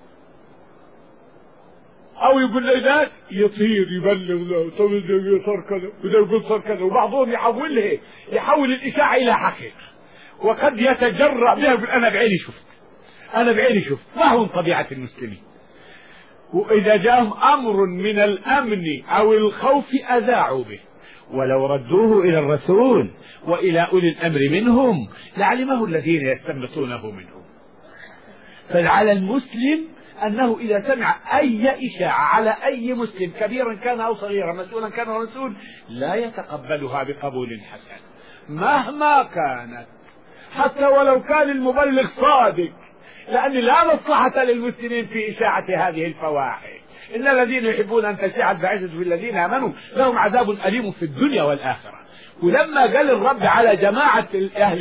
أو يقول لي ذاك يطير يبلغ له طب صار كذا وده يقول صار كذا وبعضهم يحول الإشاعة إلى حقيقة وقد يتجرأ بها يقول أنا بعيني شفت. ما هو من طبيعة المسلمين. وإذا جاءهم أمر من الأمن أو الخوف أذاعوا به ولو ردوه إلى الرسول وإلى أولي الأمر منهم لعلمه الذين يستنبطونه منهم. فعلى المسلم أنه إذا سمع أي إشاعة على أي مسلم كبيرا كان أو صغيرا مسؤولا كان أو مسؤول لا يتقبلها بقبول حسن مهما كانت حتى ولو كان المبلغ صادق، لأن لا مصلحة للمسلمين في إشاعة هذه الفواحش. إن الذين يحبون أن تشيع الفاحشة في الذين آمنوا لهم عذاب أليم في الدنيا والآخرة. ولما قال الرب على جماعة أهل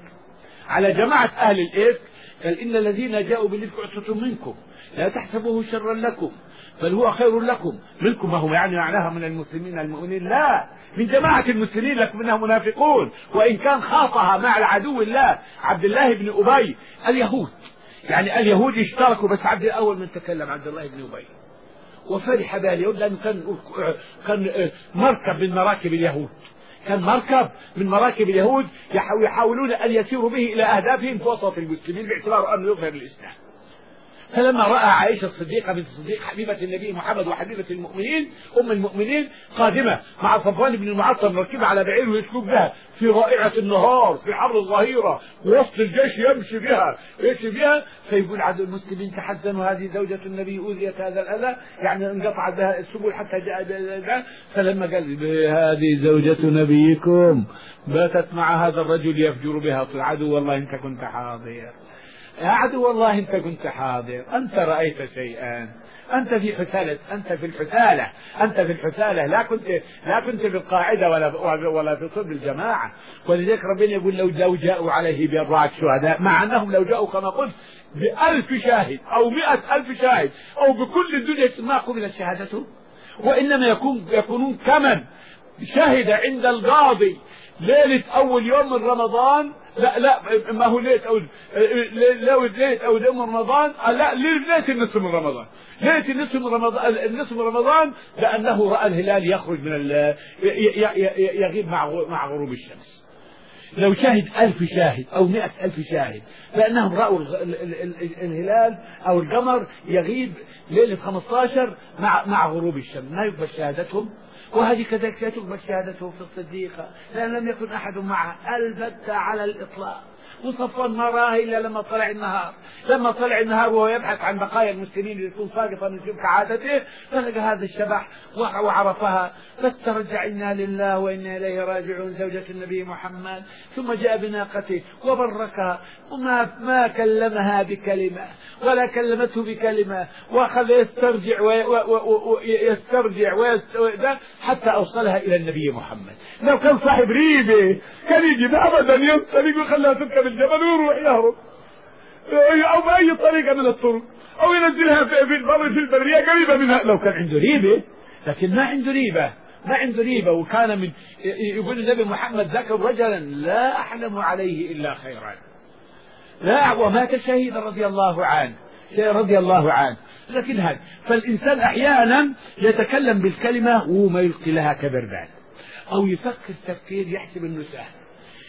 الإفك قال إن الذين جاءوا بالإفك عصبة منكم لا تحسبوه شرا لكم بل هو خير لكم منكم. ما هو يعني معناها من المسلمين المؤمنين؟ لا، من جماعة المسلمين لكن منها منافقون. وإن كان خاطها مع العدو الله عبد الله بن أبي اليهود اشتركوا، بس عبد الأول من تكلم عبد الله بن أبي وفرح بها اليهود لأنه كان مركب من مراكب اليهود، كان مركب من مراكب اليهود يحاولون أن يسيروا به إلى أهدافهم في وسط المسلمين باعتبار أنه يظهر الإسلام. فلما رأى عائشة الصديقة بنت الصديق حبيبة النبي محمد وحبيبة المؤمنين أم المؤمنين قادمة مع صفوان بن المعطل مركبة على بعير ويسلك بها في رائعة النهار في حر الظهيرة وسط الجيش يمشي بها فيقول عدو المسلمين تحزنوا هذه زوجة النبي أوذيت هذا الأذى، يعني انقطعت بها السبل حتى جاء. فلما قال هذه زوجة نبيكم باتت مع هذا الرجل يفجر بها، عدو والله أنت كنت حاضر، يا عدو والله أنت كنت حاضر، أنت رأيت شيئا، أنت في الحثالة لا كنت في القاعدة ولا في صلب الجماعة. ولذلك ربنا يقول لو جاءوا عليه بأربعة شهداء، مع أنهم لو جاءوا كما قلت ب1000 شاهد أو 100,000 شاهد أو بكل الدنيا ما قبلت شهادته، وإنما يكونون كمن شهد عند القاضي ليلة أول يوم من رمضان، لا ما هو ليلة أول يوم من رمضان، لا ليلة النصف من رمضان، ليلة النصف من رمضان لأنه رأى الهلال يخرج يغيب مع غروب الشمس. لو شهد 1000 شاهد أو 100,000 شاهد لأنهم رأوا الهلال أو القمر يغيب ليلة 15 مع غروب الشمس، ما يقبل شهادتهم. وهذه كذلك لا تقبل شهادته في الصديقة لأن لم يكن أحد معه البتة على الإطلاق. وصفوان ما راه إلا لما طلع النهار وهو يبحث عن بقايا المسلمين ليكون ساقطا من تلك عادته، فلقى هذا الشبح وعرفها فاسترجع إنا لله وإنا إليه راجعون زوجة النبي محمد، ثم جاء بناقته وبركها وما كلمها بكلمة ولا كلمته بكلمة، وأخذ يسترجع حتى أوصلها إلى النبي محمد. لو كان صاحب ريبة كان يجي أبدا ينطلق ويخليها تركب الجبل ويروح يهرب أو بأي طريقة من الطرق أو ينزلها في البرية قريبة منها لو كان عنده ريبة، لكن ما عنده ريبة. وكان من يقول النبي محمد ذكر رجلا لا أحلم عليه إلا خيرا، لا ومات شهيدا رضي الله عنه. لكن هذا فالإنسان أحيانا يتكلم بالكلمة وما يلقي لها كبردان أو يفكر تفكير يحسب أنه سهل.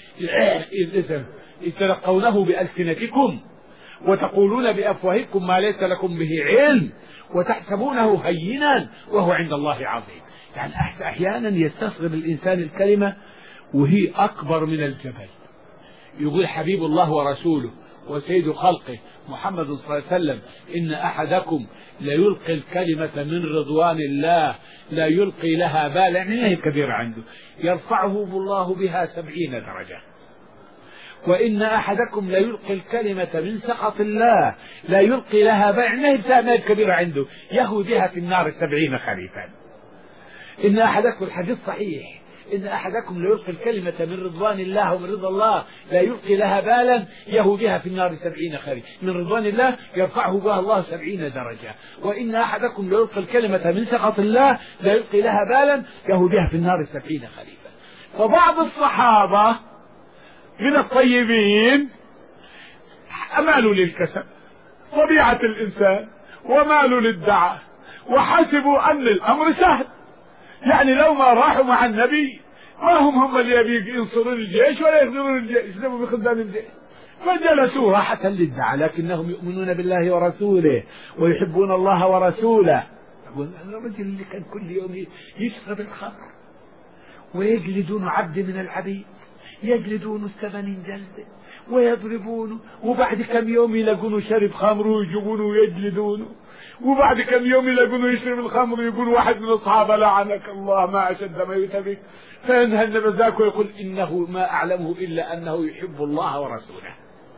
تلقونه بألسنتكم وتقولون بأفواهكم ما ليس لكم به علم وتحسبونه هينا وهو عند الله عظيم. يعني أحيانا يستصغر الإنسان الكلمة وهي أكبر من الجبل. يقول حبيب الله ورسوله وسيد خلقه محمد صلى الله عليه وسلم إن أحدكم ليلقي الكلمة من رضوان الله لا يلقي لها بالا، يعني هي كبيرة عنده يرفعه الله بها 70 درجة. وإن أحدكم ليلقي الكلمة من سخط الله لا يلقي لها بالا، يعني هي كبيرة عنده يهوي بها في النار 70 خريفا. إن أحدكم الحديث صحيح إن أحدكم ليلقي الكلمة من رضوان الله ومن رضا الله لا يلقي لها بالا يهوي بها في النار 70 خريفا. من رضوان الله يرفعه بها الله 70 درجة. وإن أحدكم ليلقي الكلمة من سخط الله لا يلقي لها بالا يهوي بها في النار 70 خريفا. فبعض الصحابة من الطيبين أمالوا للكسب طبيعة الإنسان ومالوا للدعاء وحسبوا أن الأمر سهل، يعني لو ما راحوا مع النبي ما هم اللي ينصرون الجيش ولا يخذلون الجيش يسلموا بخدام الجيش، فجلسوا راحة للدعاء لكنهم يؤمنون بالله ورسوله ويحبون الله ورسوله. أقول الرجل اللي كان كل يوم يشرب الخمر ويجلدون عبد من العبيد يجلدونه 80 جلدة ويضربونه، وبعد كم يوم يلاقونه شرب خمر ويجيبونه ويجلدونه، وبعد كم يوم يلاقونه يشرب الخمر ويقول واحد من الصحابة لعنك الله ما أشد ما يتبك، فينهى النبي ذاك ويقول إنه ما أعلمه إلا أنه يحب الله ورسوله.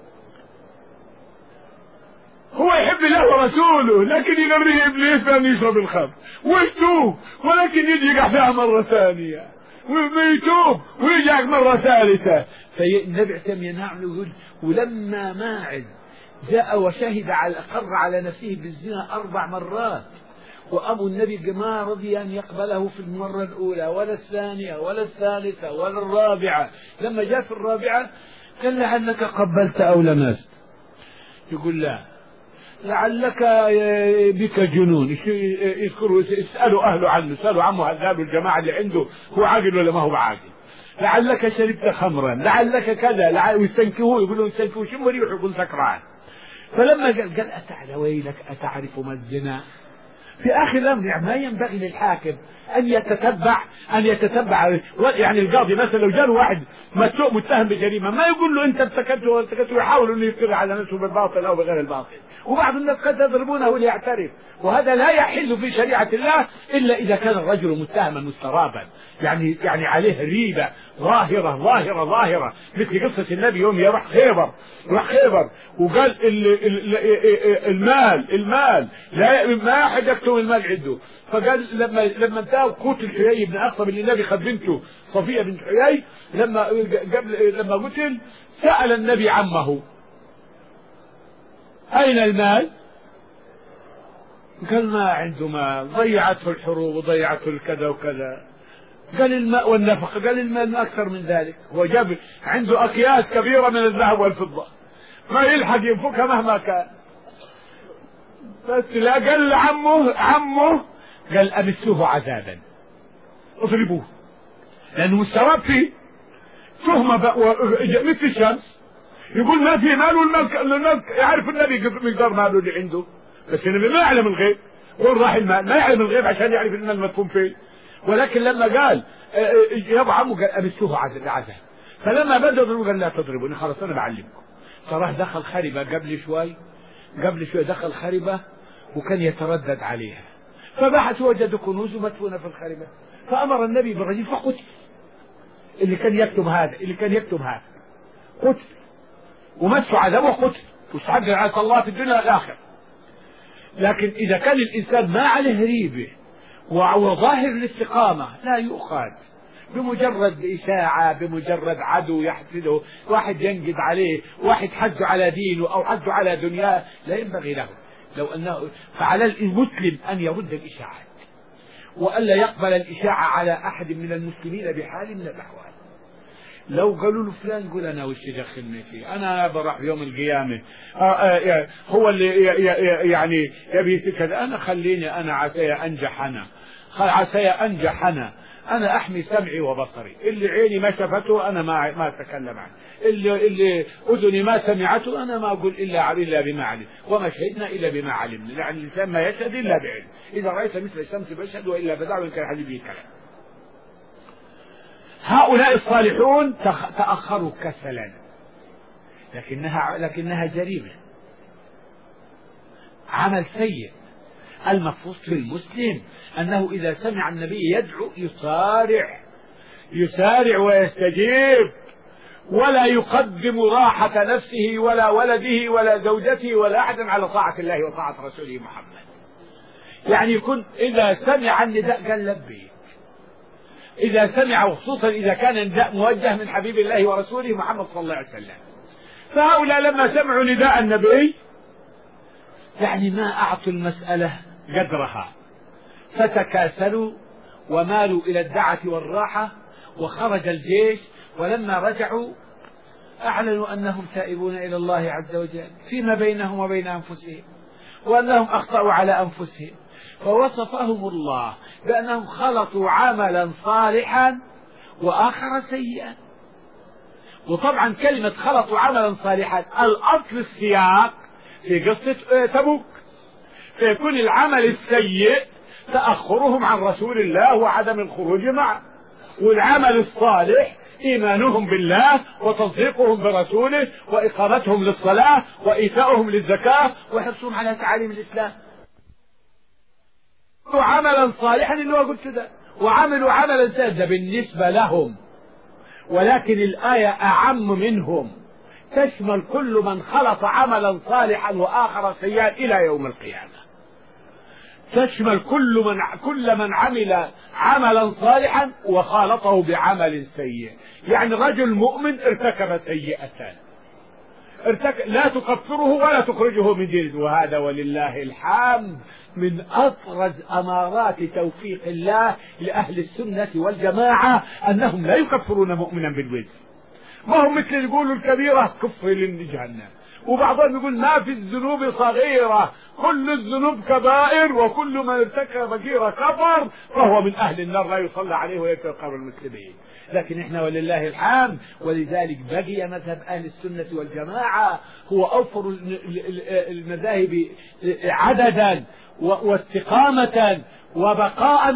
هو يحب الله ورسوله لكن يغريه إبليس بأن يشرب الخمر ويتوب، ولكن يجي يقع فيها مرة ثانية ويتوب ويجي مرة ثالثة. فالنبي اعتم ينعم يقول ولما ماعز جاء وشهد أقر على نفسه بالزنا 4 مرات وأبو النبي ما رضي أن يقبله في المرة الأولى ولا الثانية ولا الثالثة ولا الرابعة. لما جاء في الرابعة قال لعلك قبلت أو لمست، يقول لا لعلك بك جنون. يذكروا اسألوا أهله عنه، اسألوا عمه هل قالوا الجماعة اللي عنده هو عاقل ولا ما هو عاقل، لعلك شربت خمرا، لعلك كذا، ويستنكهوه، يقولوا يستنكهوه شم ريحه يقول سكران. فلما قال أتعلى ويلك أتعرف ما الزنا؟ في آخر الأمر ما ينبغي للحاكم أن يتتبع يعني القاضي مثلا لو جاء واحد مسوء متهم بجريمة ما يقول له أنت ارتكبت ويحاول أن يفتري على نفسه بالباطل أو بغير الباطل. وبعض الناس قد يضربونه ليعترف، وهذا لا يحل في شريعة الله إلا إذا كان الرجل متهما مسترابا، يعني عليه ريبة ظاهرة مثل قصة النبي يوم يروح خيبر وقال المال لا ما أحد يكتم المال عنده. فقال لما انتهى قتل حيي بن أخطب اللي النبي خد بنته صفية بنت حيي، لما قتل سأل النبي عمه أين المال؟ قال ما عنده مال، ضيعته الحروب وضيعته الكذا وكذا. قال الماء والنفقة، قال المال ما أكثر من ذلك. هو جاب عنده أكياس كبيرة من الذهب والفضة ما يلحق ينفقها مهما كان. بس لا قال عمه قال أمسوه عذابا اضربوه لأنه مستراب فيه تهمة مثل الشمس. يقول ما في مال والمال يعرف النبي مقدار ماله اللي عنده، بس النبي ما يعلم الغيب. وين راح المال؟ ما يعلم الغيب عشان يعرف ان المدفون فيه. ولكن لما قال يابا عمه قال أمسوه عذاب. فلما بدأ يضربوا قال لا تضربوني خلاص أنا بعلمكم. فراح دخل خربة قبل شوي دخل خربة وكان يتردد عليها، فبحث وجد كنوز مدفونة في الخربة، فأمر النبي بالرجل فقتل. اللي كان يكتب هذا قتل ومسوا عذابه قتل واستحق على الله في الدنيا والآخرة. لكن إذا كان الإنسان ما عليه ريبة وظاهر الاستقامة لا يؤخذ بمجرد إشاعة، بمجرد عدو يحسده، واحد ينقد عليه، واحد حده على دينه أو حده على دنياه، لا ينبغي له. لو أنه فعلى المسلم أن يرد الإشاعات وألا يقبل الإشاعة على أحد من المسلمين بحال من الأحوال. لو قالوا له فلان قول أنا وش دخلني فيه، أنا بروح يوم القيامة هو اللي يعني يبي كذا، أنا خليني أنا عسى أنجح أنا أحمي سمعي وبصري، اللي عيني ما شافته أنا ما أتكلم عنه، اللي أذني ما سمعته أنا ما أقول إلا بما علم، وما شهدنا إلا بما علمنا. يعني الإنسان ما يشهد إلا بعلم، إذا رأيت مثل الشمس بشهد وإلا بدع وإن كان حديث به كلام. هؤلاء الصالحون تأخروا كسلا، لكنها جريمة، عمل سيء. المفروض في المسلم أنه إذا سمع النبي يدعو يسارع ويستجيب، ولا يقدم راحة نفسه ولا ولده ولا زوجته ولا أحد على طاعة الله وطاعة رسوله محمد. يعني يكون إذا سمع النداء قال لبيك، إذا سمع، وخصوصا إذا كان النداء موجه من حبيب الله ورسوله محمد صلى الله عليه وسلم. فهؤلاء لما سمعوا نداء النبي يعني ما أعطوا المسألة قدرها، فتكاسلوا ومالوا إلى الدعة والراحة، وخرج الجيش، ولما رجعوا أعلنوا أنهم تائبون إلى الله عز وجل فيما بينهم وبين أنفسهم، وأنهم أخطأوا على أنفسهم، فوصفهم الله بأنهم خلطوا عملا صالحا وآخر سيئا. وطبعا كلمة خلطوا عملا صالحا الأصل السياق في قصة تبوك، فيكون العمل السيء تأخرهم عن رسول الله وعدم الخروج معه، والعمل الصالح إيمانهم بالله وتصديقهم برسوله وإقامتهم للصلاة وإيتاؤهم للزكاة وحرصهم على تعاليم الإسلام. عملا صالحا اللي هو قلت ده، وعملوا عملا سيئا بالنسبة لهم، ولكن الآية أعم منهم، تشمل كل من خلط عملا صالحا وآخر سيئا إلى يوم القيامة، تشمل كل من عمل عملا صالحا وخالطه بعمل سيء. يعني رجل مؤمن ارتكب سيئة لا تكفره ولا تخرجه من دينه، وهذا ولله الحمد من أطرز أمارات توفيق الله لأهل السنة والجماعة أنهم لا يكفرون مؤمنا بالوزر. ما هم مثل يقولوا الكبيرة كفر لجهنم، وبعضهم يقول ما في الذنوب صغيرة، كل الذنوب كبائر، وكل من ارتكب كبيرة كفر فهو من أهل النار لا يصلى عليه ويكفر قبر المسلمين. لكن احنا ولله الحمد، ولذلك بقي مذهب أهل السنة والجماعة هو أوفر المذاهب عددا واستقامة وبقاء،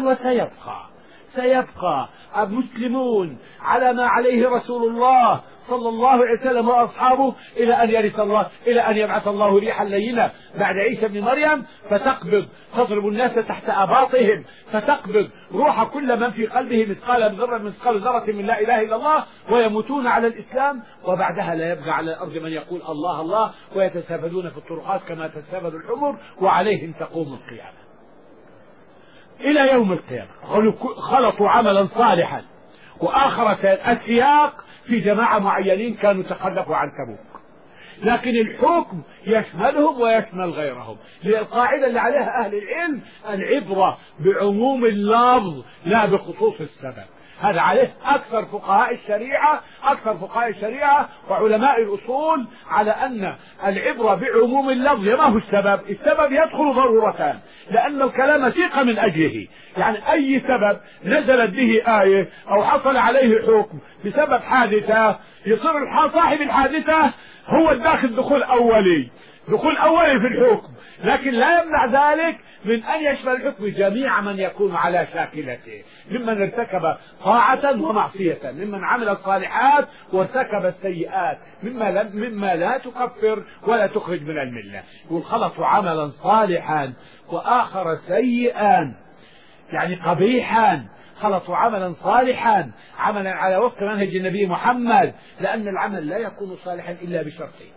سيبقى المسلمون على ما عليه رسول الله صلى الله عليه وسلم وأصحابه إلى أن يرث الله، إلى أن يبعث الله ريحا لينة بعد عيسى بن مريم فتقبض، تضرب الناس تحت أباطهم، فتقبض روح كل من في قلبه مثقال ذرة من لا إله إلا الله، ويموتون على الإسلام. وبعدها لا يبقى على الأرض من يقول الله الله، ويتسافدون في الطرقات كما تتسافد الحمر، وعليهم تقوم القيامة إلى يوم القيامة. خلطوا عملا صالحا وآخر السياق في جماعة معينين كانوا تخلفوا عن تبوك، لكن الحكم يشملهم ويشمل غيرهم. للقاعدة اللي عليها أهل العلم العبرة بعموم اللفظ لا بخصوص السبب. هذا عليه أكثر فقهاء الشريعة وعلماء الأصول على أن العبرة بعموم اللفظ. ما هو السبب يدخل ضرورتان، لأن الكلام سيق من أجله. يعني أي سبب نزلت به آية أو حصل عليه حكم بسبب حادثة، يصير صاحب الحادثة هو الداخل دخول أولي في الحكم، لكن لا يمنع ذلك من أن يشمل الحكم جميع من يكون على شاكلته، ممن ارتكب طاعة ومعصية، ممن عمل الصالحات وارتكب السيئات، مما لا تكفر ولا تخرج من الملة. يقول خلطوا عملا صالحا وآخر سيئا، يعني قبيحا. خلطوا عملا صالحا، عملا على وفق منهج النبي محمد، لأن العمل لا يكون صالحا إلا بشرطين.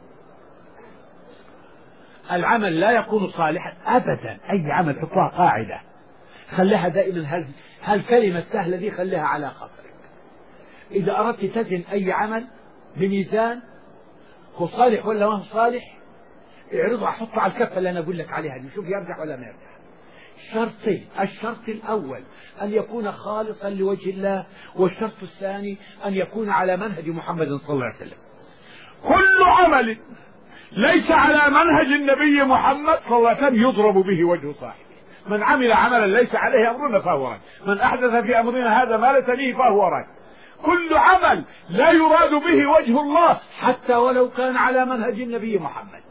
العمل لا يكون صالحا أبدا، أي عمل حطها قاعدة، خليها دائما، هالكلمة السهلة دي خليها على خاطرك. إذا أردت تزن أي عمل بميزان هو صالح ولا ما هو صالح، اعرضه حطه على الكفة اللي أنا أقول لك عليها دي، شوف يرجع ولا ما يرجع. شرطين: الشرط الأول أن يكون خالصا لوجه الله، والشرط الثاني أن يكون على منهج محمد صلى الله عليه وسلم. كل عمل ليس على منهج النبي محمد صلى الله عليه وسلم يضرب به وجه صاحبه. من عمل عملا ليس عليه أمرنا فهو رد، من أحدث في أمرنا هذا ما ليس به فهو رد. كل عمل لا يراد به وجه الله حتى ولو كان على منهج النبي محمد.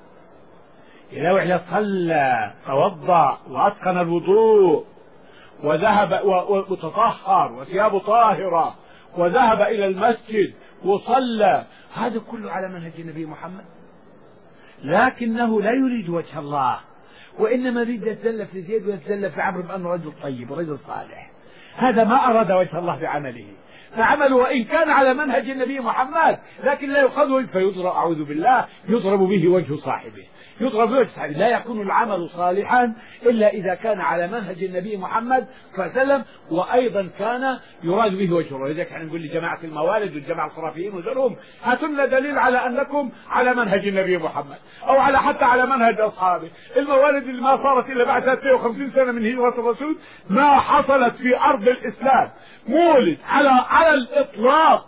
لو إحنا صلى توضأ وأتقن الوضوء وذهب وتطهر وثيابه طاهرة وذهب إلى المسجد وصلى، هذا كله على منهج النبي محمد، لكنه لا يريد وجه الله، وإنما يريد يتزلف لزيد ويتزلف لعمرو بأنه رجل طيب ورجل صالح. هذا ما أراد وجه الله بعمله، فعمله وإن كان على منهج النبي محمد لكن لا يؤخذ فيضرب، أعوذ بالله، يضرب به وجه صاحبه، لا يكون العمل صالحا إلا إذا كان على منهج النبي محمد صلى الله عليه وسلم، وأيضا كان يراد به وجهه. ولذلك احنا نقول لجماعة الموالد والجماعة الخرافيين وغيرهم: هاتوا لنا دليل على أنكم على منهج النبي محمد أو حتى على منهج أصحابه. الموالد اللي ما صارت إلا بعد 53 سنة من هجرة الرسول ما حصلت في أرض الإسلام مولد على الإطلاق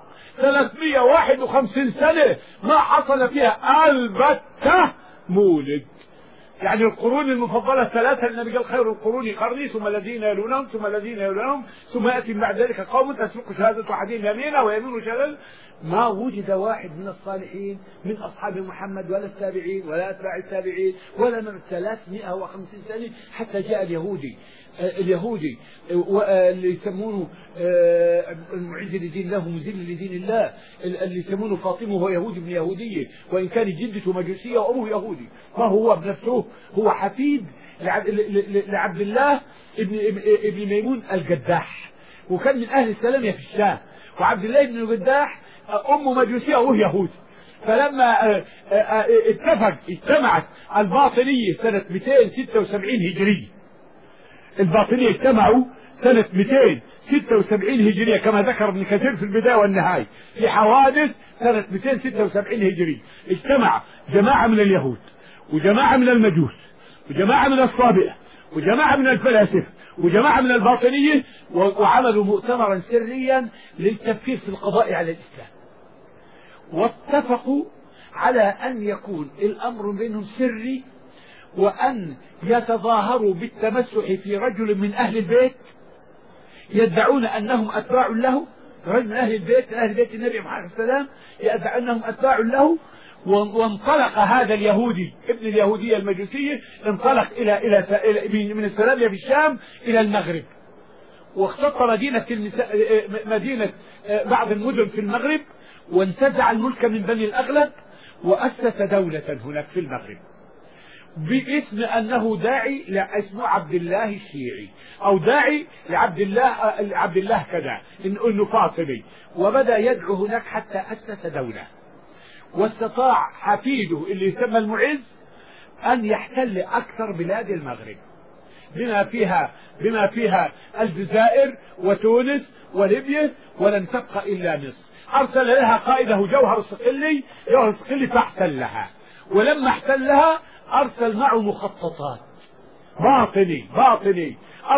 351 سنة ما حصل فيها البتة مولد. يعني القرون المفضلة الثلاثة، النبي قال: خير القرون قرني ثم الذين يلونهم ثم الذين يلونهم ثم يأتي بعد ذلك قوم تسبق شهادة أحدهم يمينه ويمين شهادة. ما وجد واحد من الصالحين من أصحاب محمد ولا التابعين ولا أتباع التابعين ولا من 350 سنة حتى جاء اليهودي اللي يسمونه المعز لدين الله مذل لدين الله، اللي يسمونه فاطمه، هو يهودي ابن يهودية، وإن كان جدته مجوسية وأبوه يهودي، فهو بنفسه هو حفيد لعبد الله ابن ميمون القداح، وكان من أهل السلامية في الشام. وعبد الله بن القداح أمه مجوسية وهو يهودي. فلما اجتمعت الباطنية سنة 276 هجرية، الباطنية اجتمعوا سنة 276 هجرية كما ذكر ابن كثير في البداية والنهاية، في حوادث سنة 276 هجرية اجتمع جماعة من اليهود وجماعة من المجوس وجماعة من الصابئة وجماعة من الفلاسفة وجماعة من الباطنية، وعملوا مؤتمرا سريا للتفكير في القضاء على الإسلام، واتفقوا على أن يكون الأمر بينهم سري، وأن يتظاهروا بالتمسح في رجل من أهل البيت يدعون أنهم أتباع له، رجل من أهل البيت، من أهل بيت النبي محمد صلى الله عليه وسلم، يدعون أنهم أتباع له. وانطلق هذا اليهودي ابن اليهودية المجوسية، انطلق إلى من السلامية في الشام إلى المغرب، واختط مدينة بعض المدن في المغرب، وانتزع الملك من بني الأغلب، وأسس دولة هناك في المغرب باسم أنه داعي اسمه عبد الله الشيعي، أو داعي لعبد الله كذا، إنه فاطمي، وبدأ يدعو هناك حتى أسس دولة. واستطاع حفيده اللي يسمى المعز أن يحتل أكثر بلاد المغرب، بما فيها الجزائر وتونس وليبيا، ولم تبقى إلا مصر. أرسل لها قائده جوهر الصقلي فاحتلها، ولما احتلها أرسل معه مخططات باطني،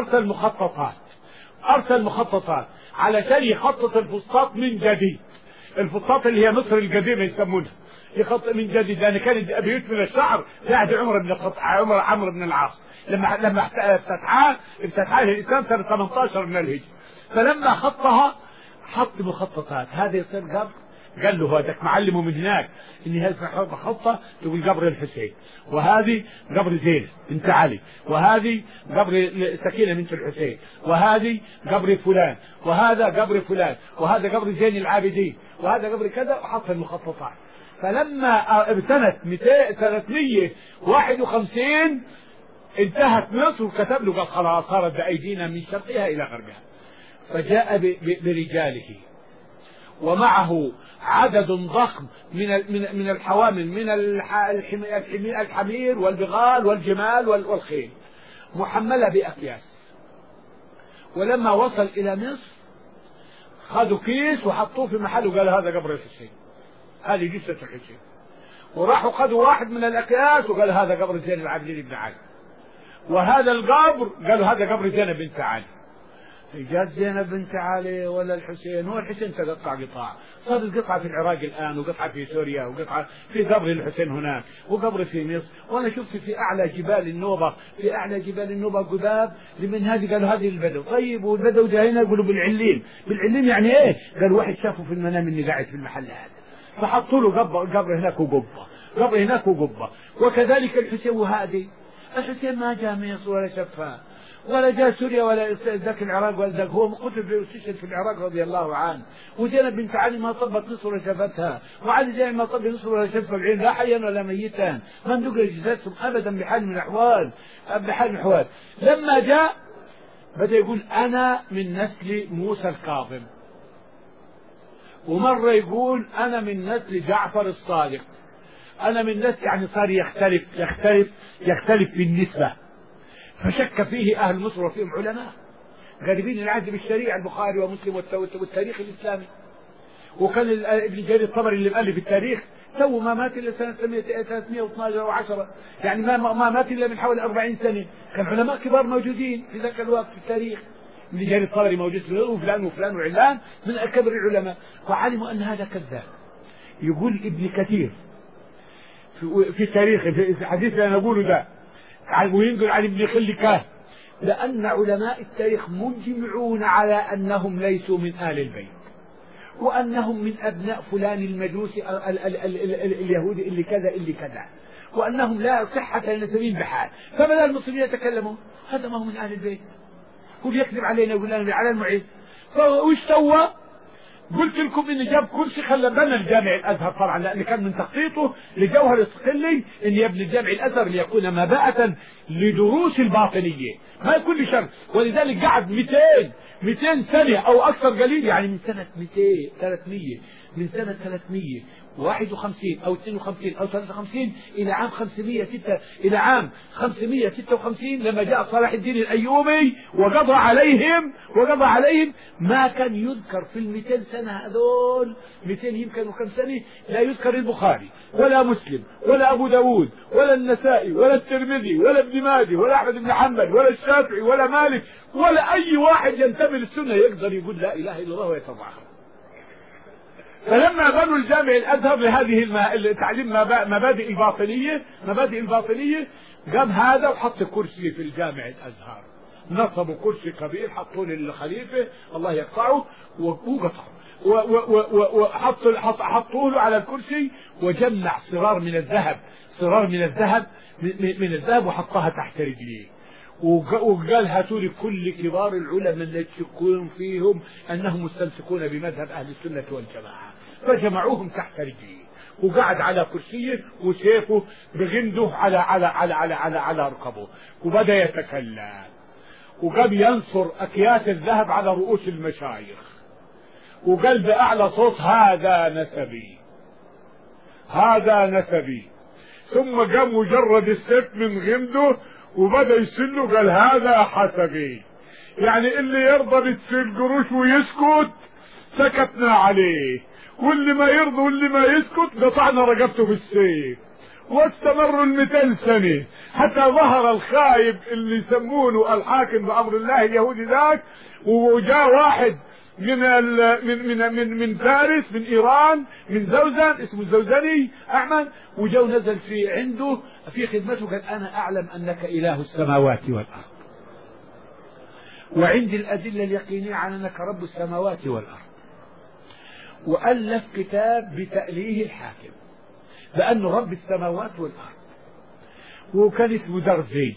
أرسل مخططات علشان يخطط الفسطاط من جديد. الفسطاط اللي هي مصر القديمة يسمونها، يخطط من جديد، لأن كانت بيوت من الشعر في عهد عمرو بن العاص، لما افتتحها الإسلام سنة 18 من الهجرة. فلما حط مخططات، هذا يصير قبر، قال له هذاك معلمه من هناك ان هذه خطه تقول قبر الحسين، وهذه قبر زينب بنت علي، وهذه قبر سكينه بنت الحسين، وهذه قبر فلان، وهذا قبر فلان، وهذا قبر زين العابدين، وهذا قبر كذا، وحط المخططات. فلما سنه 351 انتهت مصر، وكتب له قال خلاص صارت بأيدينا من شرقها إلى غربها. فجاء برجاله ومعه عدد ضخم من الحوامل، من الحمير والبغال والجمال والخيل، محملة بأكياس. ولما وصل إلى مصر خذوا كيس وحطوه في محله، قالوا هذا قبر الحسين، هذه جثة الحسين. وراحوا خذوا واحد من الأكياس وقالوا هذا قبر زين العابدين بن علي، وهذا القبر قالوا هذا قبر زينب بنت علي. جات زينب بنت علي ولا الحسين؟ هو الحسين تقطع قطاع، صارت قطعة في العراق الآن، وقطعة في سوريا، وقطعة في قبر الحسين هناك، وقبر في مصر. وأنا شفت في أعلى جبال النوبة قباب لمن هذه، قالوا هذه البدو. طيب والبدو جايين يقولوا بالعلين يعني إيه؟ قال واحد شافه في المنام إني قاعد في المحل هذا، فحطوا له قبر هناك وقبة، وكذلك الحسين. وهذه الحسين ما جاء مصر ولا شافها، ولا جاء سوريا ولا ذاك العراق ولا ذاك، هو قتل واستشهد في العراق رضي الله عنه. وزينب بنت علي ما طبت مصر ولا شافتها، وعلي زين ما طب مصر ولا شاف 70 لا حيا ولا ميتا، ما ندق جثثهم ابدا بحال من الاحوال. لما جاء بدا يقول انا من نسل موسى الكاظم، ومره يقول انا من نسل جعفر الصادق، انا من نسل، يعني صار يختلف في النسبه. فشك فيه أهل مصر، وفيهم علماء قريبين العهد بالشريعة، البخاري ومسلم والتاريخ الإسلامي. وكان ابن جرير الطبري اللي مؤلف التاريخ تو ما مات إلا سنة 312 أو 10، يعني ما مات إلا من حوالي 40 سنة. كان علماء كبار موجودين في ذاك الوقت في التاريخ. ابن جرير الطبري موجود، وفلان وفلان وعلان من أكبر العلماء، فعلموا أن هذا كذاب. يقول ابن كثير في تاريخه، في حديث اللي أنا أقوله ده، وينقل عن ابن خلكان، لأن علماء التاريخ مجمعون على أنهم ليسوا من آل البيت، وأنهم من أبناء فلان المجوسي اليهودي اللي كذا، وأنهم لا صحة لنسبهم بحال. فبدأ المسلمين يتكلمون هذا ما هو من آل البيت، هو يكذب علينا يقول لنا على المعز. فوش سوى؟ قلت لكم ان جاب كرسي، خلى بنى الجامع الازهر طبعا، لان كان من تخطيطه لجوهر الصقلي ان يبني الجامع الازهر ليكون مباءة لدروس الباطنية، ما يكون شر. ولذلك قعد 200 سنة او اكثر قليل، يعني من سنة 300 51 او 52 او 53 الى عام 556 لما جاء صلاح الدين الايوبي وقضى عليهم. ما كان يذكر في ال200 سنة هذول، 200 يمكن وكم سنة، لا يذكر البخاري ولا مسلم ولا ابو داود ولا النسائي ولا الترمذي ولا ابن ماجه ولا احمد بن حنبل ولا الشافعي ولا مالك ولا اي واحد ينتمي للسنة يقدر يقول لا اله الا الله ويتضعها. فلما بنوا الجامع الازهر لهذه التعليم مبادئ الباطنيه قام هذا وحط كرسي في الجامع الازهر، نصبوا كرسي كبير حطوه للخليفه الله يقطعه وقطعه حطوا له على الكرسي وجمع صرار من الذهب وحطها تحت رجليه وقال هاتوا لي كل كبار العلماء اللي تشكون فيهم انهم مستمسكون بمذهب اهل السنه والجماعه، فجمعوهم تحت رجليه وقعد على كرسيه وسيفه بغنده على ركبه وبدا يتكلم وقام ينصر اكياس الذهب على رؤوس المشايخ وقال بأعلى صوت هذا نسبي، ثم قام وجرد السيف من غمده وبدأ يسله قال هذا حسبي، يعني اللي يرضى بتسيل قروش ويسكت سكتنا عليه، واللي ما يرضى واللي ما يسكت قطعنا رقبته بالسيف. واستمروا 200 سنة حتى ظهر الخايب اللي يسمونه الحاكم بأمر الله اليهودي ذاك، وجاء واحد من فارس من ايران من زوزن اسمه الزوزني اعمى، وجاء نزل في عنده في خدمته قال انا اعلم انك اله السماوات والارض وعندي الادله اليقينيه على انك رب السماوات والارض، والف كتاب بتأليه الحاكم بانه رب السماوات والارض، وكان اسمه درزي.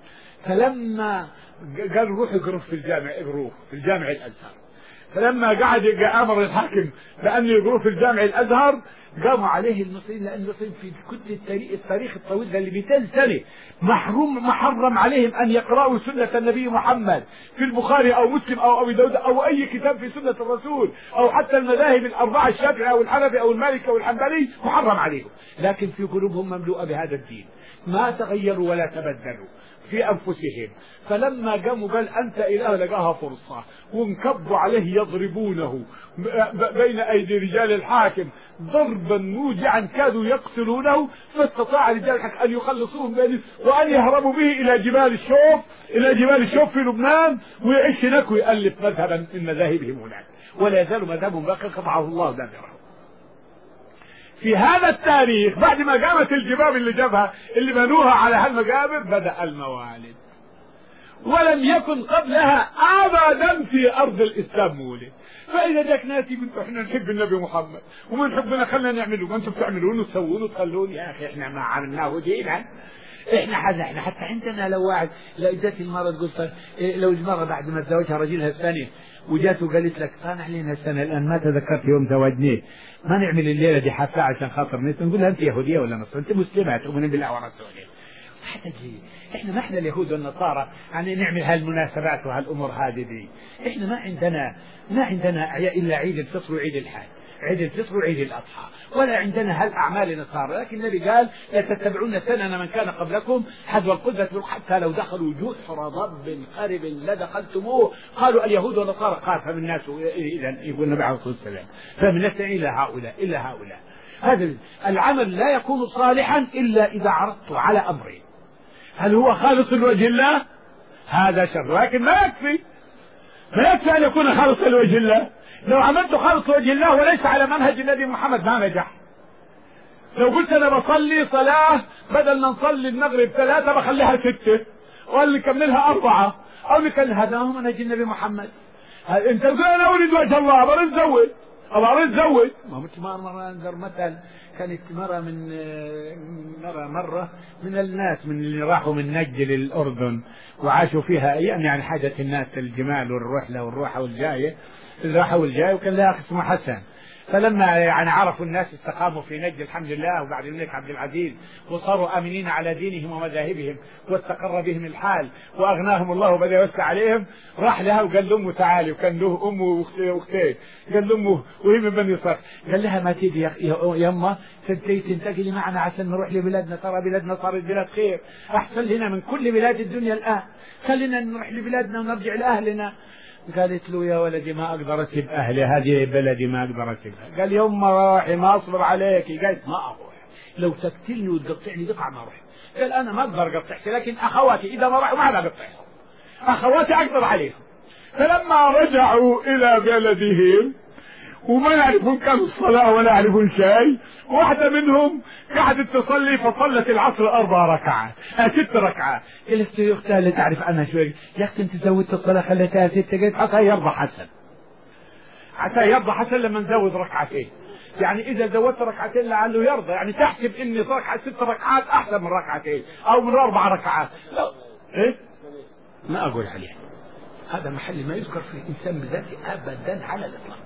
فلما قال روح اقروه في الجامع الازهر، فلما قعد امر الحاكم بان يقروه في الجامع الازهر قاموا عليه المصريين، لان المصريين في كل التاريخ الطويل ده اللي 200 سنه محرم عليهم ان يقرأوا سنه النبي محمد في البخاري او مسلم او ابي داود او اي كتاب في سنه الرسول او حتى المذاهب الاربعه الشافعي او الحنفي او المالكي او الحنبلي محرم عليهم، لكن في قلوبهم مملوءه بهذا الدين، ما تغيروا ولا تبدلوا في انفسهم. فلما قاموا قال انت اله لقاها فرصه وانكبوا عليه يضربونه بين ايدي رجال الحاكم ضربا موجعا كادوا يقتلونه، فاستطاع رجال الحاكم ان يخلصوهم وان يهربوا به الى جبال الشوف في لبنان ويعيش هناك ويؤلف مذهبا من مذاهبهم هناك، ولا يزال مذهبهم باقي قطعه الله دابره. في هذا التاريخ بعد ما قامت الجباب اللي جابها اللي بنوها على هالمقابر بدأ الموالد، ولم يكن قبلها ابدا في ارض الاسلام مولد. فاذا جاك ناس يقول احنا نحب النبي محمد ومن حبنا خلينا نعمله، ما انتم بتعملون وتسوون وتخلون، يا اخي احنا ما عملناه دينا، احنا حتى عندنا لو واحد لو جت المرأة تقول لو المرأة بعد ما تزوجها رجلها سنة وجات وقالت لك صار علينا سنة الان ما تذكرت يوم زواجني، ما نعمل الليلة دي حفلة عشان خاطر نقول لها انت يهودية ولا نصرانية؟ انت مسلمة تؤمن بالله ورسوله. احنا ما احنا اليهود والنصارى يعني نعمل هالمناسبات وهالامور هذه دي. احنا ما عندنا الا عيد الفطر وعيد الحج، عيد الفطر وعيد الاضحى، ولا عندنا هالاعمال النصارى. لكن النبي قال لا تتبعون سنن من كان قبلكم حذو القذة حتى لو دخلوا جحر ضب خرب لدخلتموه. قالوا اليهود والنصارى، قال فمن الناس اذا يقول النبي عليه الصلاه والسلام فمن الناس الا هؤلاء. هذا العمل لا يكون صالحا الا اذا عرضت على امرين، هل هو خالص لوجه الله؟ هذا شر، لكن ما يكفي ان يكون خالص لوجه الله. لو عملت خالص لوجه الله وليس على منهج النبي محمد ما نجح. لو قلت انا بصلي صلاة بدل ما نصلي المغرب 3 بخليها 6 وقال لي كملها 4 او لكن هذا هو منهج النبي محمد. انت تقول انا اريد وجه الله بريد زوج ما مش مرة انذر مثل كانت مرة من الناس من اللي راحوا من نجد للأردن وعاشوا فيها أيام، يعني حاجة الناس الجمال والروحة والجاية وكان لها أخ اسمه حسن. فلما يعني عرفوا الناس استقاموا في نجد الحمد لله، وبعد ذلك عبد العزيز وصاروا آمنين على دينهم ومذاهبهم واستقر بهم الحال وأغناهم الله وبدأ يوسع عليهم، راح لها وقال لأمه تعالي، وكان له أمه وأختين، قال لأمه وهي من بني صخر، قال لها ما تيجي يا أمه تنتقلي معنا عشان نروح لبلادنا، ترى بلادنا صارت بلاد خير أحسن لنا من كل بلاد الدنيا الآن، خلينا نروح لبلادنا ونرجع لأهلنا. قالت له يا ولدي ما اقدر اسيب اهلي، هذه بلدي ما اقدر اسيبها. قال يوم ما روحي ما اصبر عليك. قالت ما اروح، لو تقتلني وتقطعني قطعه ما اروح. قال انا ما اقدر اقطعك، لكن اخواتي اذا ما راحوا ما انا اقطعهم، اخواتي اقدر عليهم. فلما رجعوا الى بلدهم وما يعرفون كم الصلاة ولا يعرفون شيء. واحدة منهم قعدت تصلي فصلت العصر 4 ركعات 6 ركعات. قلت يا اختها اللي تعرف عنها شوي، يا اختي انت زودت الصلاة خليتها 6. قلت عسى يرضى حسن، عسى يرضى حسن لما نزود ركعتين. يعني اذا زودت ركعتين لعله يرضى، يعني تحسب اني 6 ركعات احسن من ركعتين او من 4 ركعات. لا ايه ما اقول عليه، هذا محل ما يذكر في الانسان بذاته ابدا على الاطلاق.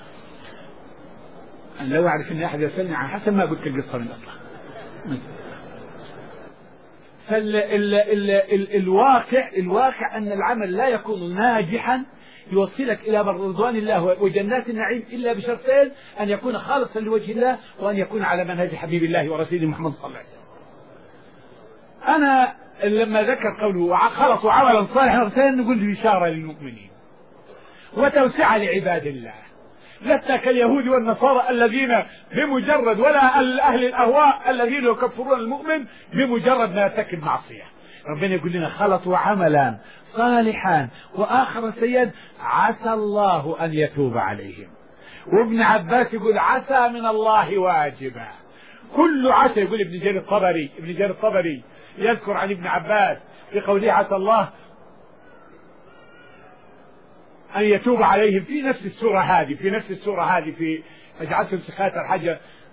أنا لو أعرف أن أحد يسألني عن حسن ما قلت القصة من أصلها. الواقع أن العمل لا يكون ناجحا يوصلك إلى رضوان الله وجنات النعيم إلا بشرطين: أن يكون خالصا لوجه الله، وأن يكون على منهج حبيب الله ورسوله محمد صلى الله عليه وسلم. أنا لما ذكر قوله خلصوا عملا صالحا نقول بشارة للمؤمنين وتوسعة لعباد الله، لسنا كاليهود والنصارى الذين بمجرد، ولا أهل الأهواء الذين يكفرون المؤمن بمجرد ما يرتكب معصية. ربنا يقول لنا خلطوا عملا صالحا وآخر سيئا عسى الله أن يتوب عليهم. وابن عباس يقول عسى من الله واجبا، كل عسى. يقول ابن جرير الطبري يذكر عن ابن عباس في قوله عسى الله أن يتوب عليهم في نفس السورة هذه في أجعلتم سخاة الحج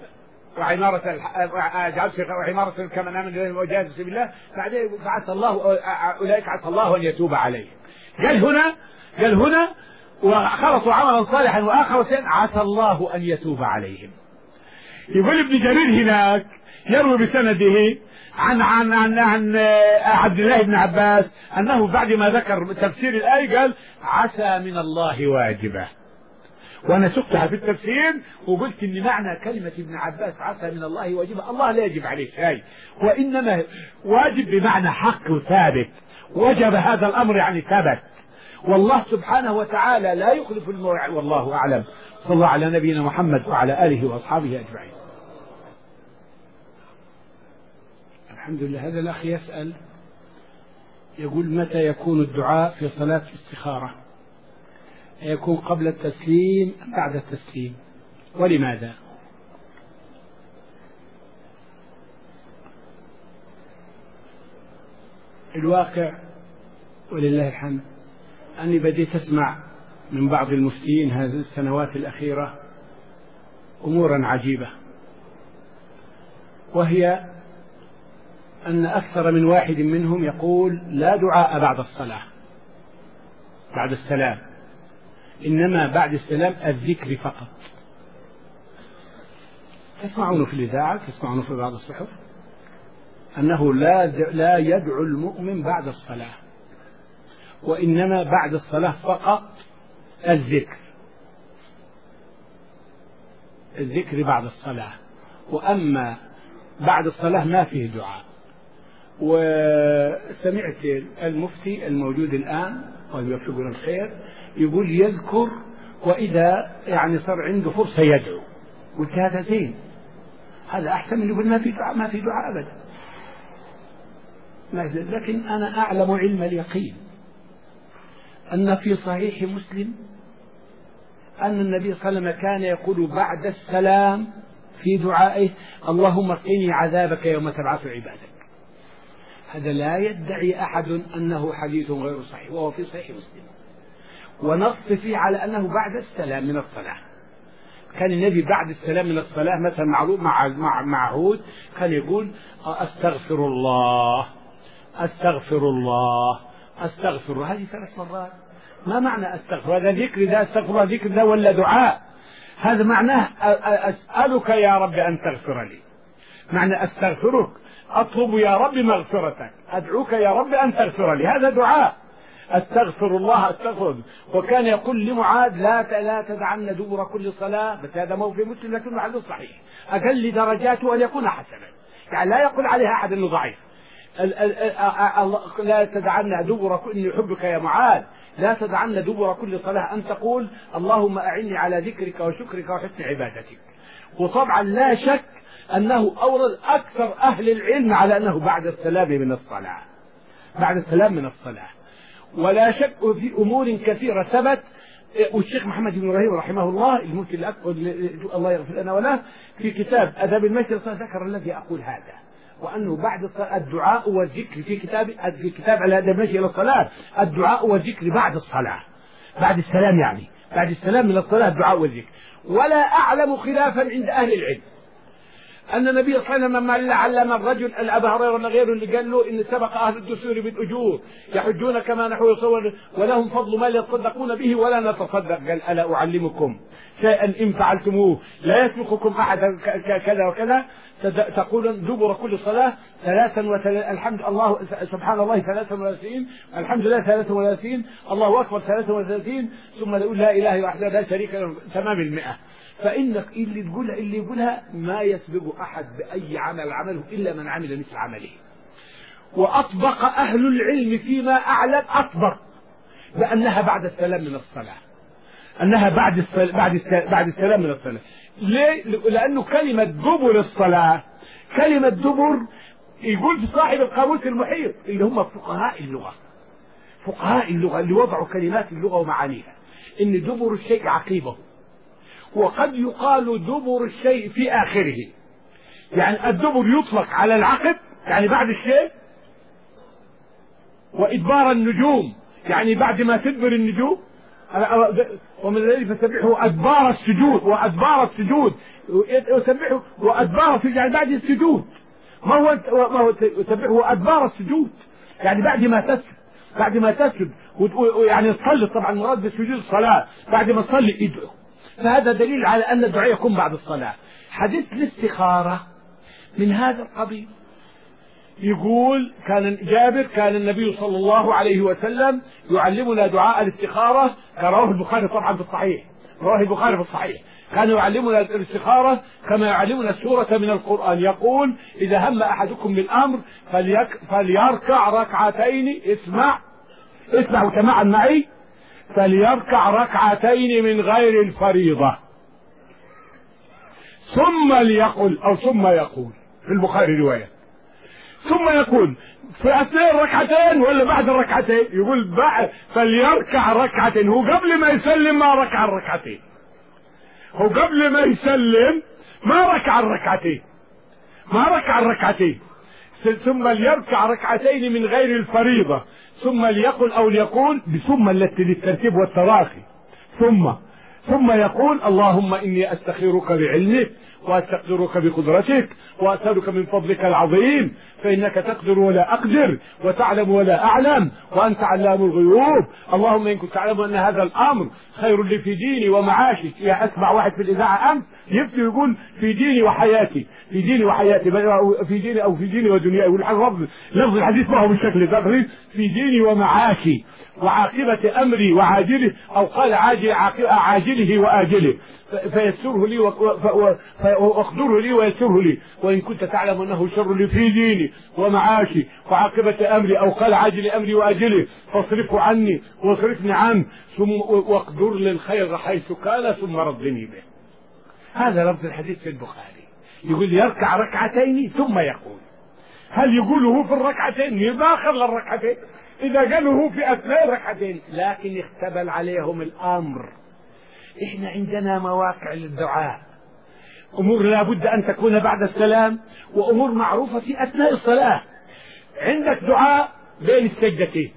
وعمارة كما آمن بالله وجاهدوا في سبيل الله، بعدين فعسى الله أولئك عسى الله أن يتوب عليهم. قال هنا وخلصوا عملا صالحا وآخر سيئا عسى الله أن يتوب عليهم. يقول ابن جرير هناك يروي بسنده عن عبد الله بن عباس أنه بعد ما ذكر تفسير الآية قال عسى من الله واجبة. وأنا سقتها في التفسير وقلت إن معنى كلمة ابن عباس عسى من الله واجبة، الله لا يجب عليه شيء، وإنما واجب بمعنى حق وثابت. وجب هذا الأمر يعني ثبت، والله سبحانه وتعالى لا يخلف الموعد. والله أعلم. صلى الله على نبينا محمد وعلى آله وأصحابه أجمعين. الحمد لله. هذا الأخ يسأل يقول متى يكون الدعاء في صلاة الاستخارة؟ يكون قبل التسليم أم بعد التسليم؟ ولماذا؟ الواقع ولله الحمد أني بديت أسمع من بعض المفتين هذه السنوات الأخيرة أمورا عجيبة، وهي أن أكثر من واحد منهم يقول لا دعاء بعد الصلاة بعد السلام، إنما بعد السلام الذكر فقط. تسمعون في الإذاعة، تسمعون في بعض الصحف أنه لا يدعو المؤمن بعد الصلاة، وإنما بعد الصلاة فقط الذكر بعد الصلاة، وأما بعد الصلاة ما فيه دعاء. وسمعت المفتي الموجود الآن ويوفقنا الخير يقول يذكر وإذا يعني صار عنده فرصة يدعو. قلت هذا زين، هذا أحسن من يقول ما في دعاء أبدا. لكن أنا أعلم علم اليقين أن في صحيح مسلم أن النبي صلى الله عليه وسلم كان يقول بعد السلام في دعائه اللهم قني عذابك يوم تبعث عبادك. هذا لا يدعي أحد أنه حديث غير صحيح، وهو في صحيح مسلم، ونص فيه على أنه بعد السلام من الصلاة. كان النبي بعد السلام من الصلاة مثلا معروف معهود كان يقول أستغفر الله أستغفر الله أستغفر الله، هذه 3 مرات. ما معنى أستغفر؟ هذا ذكر، ده أستغفر الله ذكر ده ولا دعاء؟ هذا معناه أسألك يا رب أن تغفر لي، معنى أستغفرك أطلب يا رب مغفرتك، أدعوك يا رب أن تغفر لي، هذا دعاء. أستغفر الله أستغفر. وكان يقول لمعاذ لا تدعن دبر كل صلاة، بس هذا مو في مسلم لكنه حديث صحيح، أقل درجاته أن يكون حسنا، يعني لا يقول عليها أحد أنه ضعيف. لا تدعن دبر كل، يحبك يا معاذ لا تدعن دبر كل صلاة أن تقول اللهم أعني على ذكرك وشكرك وحسن عبادتك. وطبعا لا شك أنه أورد أكثر أهل العلم على أنه بعد السلام من الصلاة، بعد السلام من الصلاة. ولا شك في أمور كثيرة ثبت والشيخ محمد بن إبراهيم رحمه الله المفتي الأكبر الله يغفر لنا وله في كتاب أدب المسجد ذكر الذي أقول هذا، وأنه بعد الدعاء والذكر في كتاب على أدب المسجد إلى الصلاة الدعاء والذكر بعد الصلاة، بعد السلام يعني بعد السلام من الصلاة الدعاء والذكر. ولا أعلم خلافا عند أهل العلم أن النبي صلى الله عليه وسلم لما علم الرجل أبا هريرة ولا غيره اللي قال له إن سبق أهل الدثور بالأجور يحجون كما نحن يصور ولهم فضل ما يتصدقون به ولا نتصدق، قال ألا أعلمكم شيئا إن فعلتموه لا يسبقكم أحد كذا وكذا، تقول دبر كل صلاة الحمد الله سبحان الله 33 الحمد لله 33 الله أكبر 33 ثم تقول لا إله إلا وحده لا شريك له تمام 100. فإنك اللي يقولها ما يسبق أحد بأي عمل عمله إلا من عمل مثل عمله. وأطبق أهل العلم فيما أعلم أطبق بأنها بعد السلام من الصلاة، أنها بعد السلام من الصلاة. ليه؟ لأنه كلمة دبر الصلاة كلمة دبر يقول في صاحب القاموس المحيط اللي هم فقهاء اللغة اللي وضعوا كلمات اللغة ومعانيها إن دبر الشيء عقيبه، وقد يقال دبر الشيء في آخره، يعني الدبر يطلق على العقب يعني بعد الشيء، وإدبار النجوم يعني بعد ما تدبر النجوم، ومن ذلك فسبحه أدبار السجود وسبحه وأدبار السجود يعني بعد السجود، ما هو سبحه أدبار السجود يعني بعد ما تسجد يعني تصلي، طبعا مراد بالسجود الصلاة بعد ما تصلي ادعو. فهذا دليل على أن الدعاء يكون بعد الصلاة. حديث الاستخارة من هذا القبيل يقول كان النبي صلى الله عليه وسلم يعلمنا دعاء الاستخارة، رواه البخاري طبعا في الصحيح، كان يعلمنا الاستخارة كما يعلمنا السورة من القرآن، يقول إذا هم أحدكم بالأمر فليركع ركعتين، اسمعوا سماعا معي، فليركع ركعتين من غير الفريضة ثم يقول في البخاري رواية ثم يقول في أثناء الركعتين ولا بعد الركعتين، يقول فليركع ركعتين، هو قبل ما يسلم ما ركع الركعتين، ما ركع الركعتين ثم ليركع ركعتين من غير الفريضة ثم ليقل أو ليقول بثم التي للترتيب والتراخي ثم يقول اللهم إني أستخيرك بعلمك وأستقدرك بقدرتك وأسألك من فضلك العظيم فإنك تقدر ولا أقدر وتعلم ولا أعلم وأنت علام الغيوب، اللهم إن كنت تعلم أن هذا الأمر خير لي في ديني ومعاشي. يا أسمع واحد في الإذاعة أمس يفتي يقول في ديني وحياتي في ديني ودنياي، يقول لفظ الحديث ما هو بالشكل ده، في ديني ومعاشي وعاقبة أمري وعاجله، أو قال عاجله وآجله فيسره لي واقدره لي ويسره لي، وإن كنت تعلم أنه شر لي في ديني ومعاشي وعاقبة أمري، أو قال عاجل أمري وآجله فاصرفه عني واصرفني عنه ثم واقدر للخير حيث كان ثم ردني به. هذا لفظ الحديث في البخاري، يقول يركع ركعتين ثم يقول. هل يقوله في الركعتين يباخر للركعتين؟ إذا قاله في أثناء الركعتين لكن اختبل عليهم الأمر. إحنا عندنا مواقع للدعاء، أمور لا بد أن تكون بعد السلام وأمور معروفة في أثناء الصلاة. عندك دعاء بين السجدتين،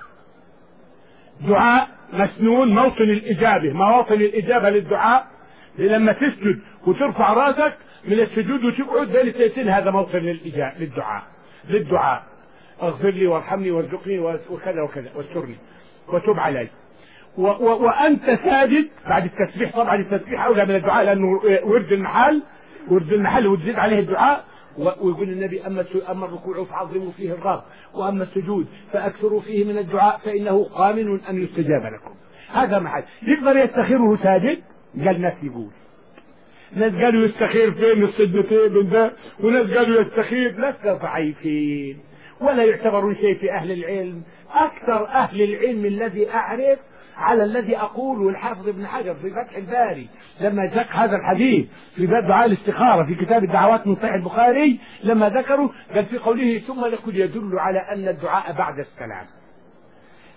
دعاء مسنون مواطن الإجابة للدعاء، لما تسجد وترفع راسك من السجود وتقعد بين السجدتين، هذا موطن للدعاء اغفر لي وارحمني وارزقني وكذا وكذا واسترني وتب علي. وأنت ساجد بعد التسبيح، طبعا التسبيح أولى من الدعاء لأنه ورد المحل وتزيد عليه الدعاء. ويقول النبي أما الركوع فعظموا فيه الرب وأما السجود فأكثروا فيه من الدعاء فإنه قامن أن يستجاب لكم. هذا محل يقدر يستخيره ساجد، قال ناس يقول ناس قالوا يستخير فين السجدتين من ده، وناس قالوا يستخير، لسه ضعيفين ولا يعتبرون شيء في أهل العلم. أكثر أهل العلم الذي أعرف على الذي أقول، والحافظ ابن حجر في فتح الباري لما ذكر هذا الحديث في باب دعاء الاستخارة في كتاب الدعوات من صحيح البخاري، لما ذكروا قال في قوله ثم يقول يدل على أن الدعاء بعد السلام.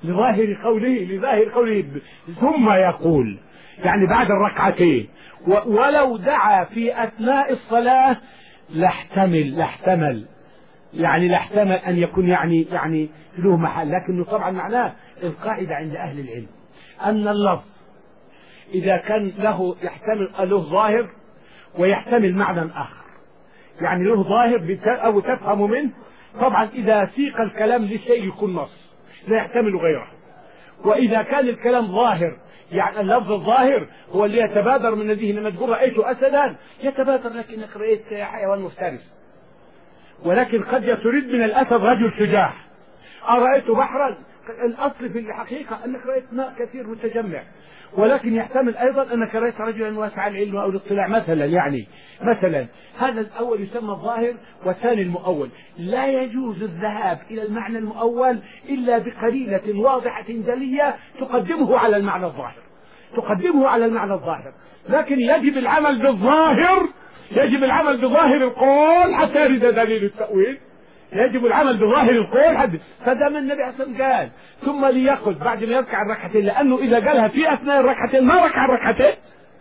لظاهر قوله ثم يقول، يعني بعد الركعتين. ولو دعا في أثناء الصلاة لاحتمل أن يكون يعني له محل، لكنه طبعا معناه القاعدة عند أهل العلم أن اللفظ إذا كان له ظاهر ويحتمل معنى آخر، يعني له ظاهر أو تفهم منه. طبعا إذا سيق الكلام لشيء يكون نص لا يحتمل غيره. وإذا كان الكلام ظاهر، يعني اللفظ الظاهر هو اللي يتبادر من الذهن، لما تقول رأيت أسدا يتبادر لكنك رأيت حيوان مفترس، ولكن قد تريد من الأسد رجل شجاع. أرأيت بحرا، الأصل في الحقيقة أنك رأيت ماء كثير متجمع، ولكن يحتمل أيضا أنك رأيت رجلا واسع العلم أو الاطلاع مثلا. هذا الأول يسمى الظاهر، والثاني المؤول. لا يجوز الذهاب إلى المعنى المؤول إلا بقرينة واضحة جلية تقدمه على المعنى الظاهر. لكن يجب العمل بظاهر القول حتى يرد دليل التأويل. يجب العمل بظاهر القول حد. فدام النبي عليه الصلاة قال ثم ليقل بعد ما يركع الركعتين، لأنه إذا قالها في أثناء الركعتين ما ركع الركعتين.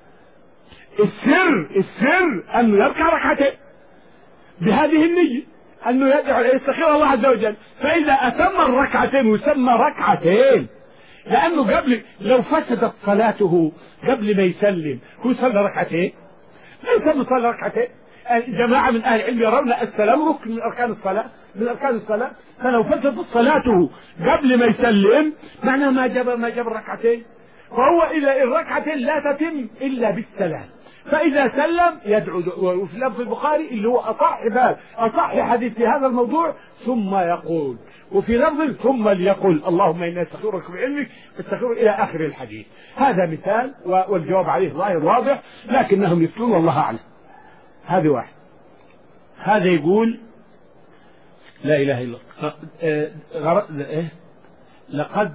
السر أنه يركع ركعتين بهذه النية، أنه يستخير الله عز وجل. فإذا أتم الركعتين وسمى ركعتين، لأنه لو فسدت صلاته قبل ما يسلم هو صلى ركعتين، لا يسمى صلى ركعتين. جماعة من أهل العلم يرون السلام ركن من أركان الصلاة، فلو فسدت صلاته قبل ما يسلم معناه ما جاب الركعتين. فهو إلى الركعتين لا تتم إلا بالسلام. فإذا سلم يدعو، وفي لفظ البخاري اللي هو أصح حديث في هذا الموضوع ثم يقول، وفي لفظ ثم ليقول اللهم إنا نستغفرك بعلمك فاستغفر إلى آخر الحديث. هذا مثال والجواب عليه ظاهر واضح، لكنهم يفتون والله أعلم. هذا واحد. هذا يقول لا إله إلا الله. لقد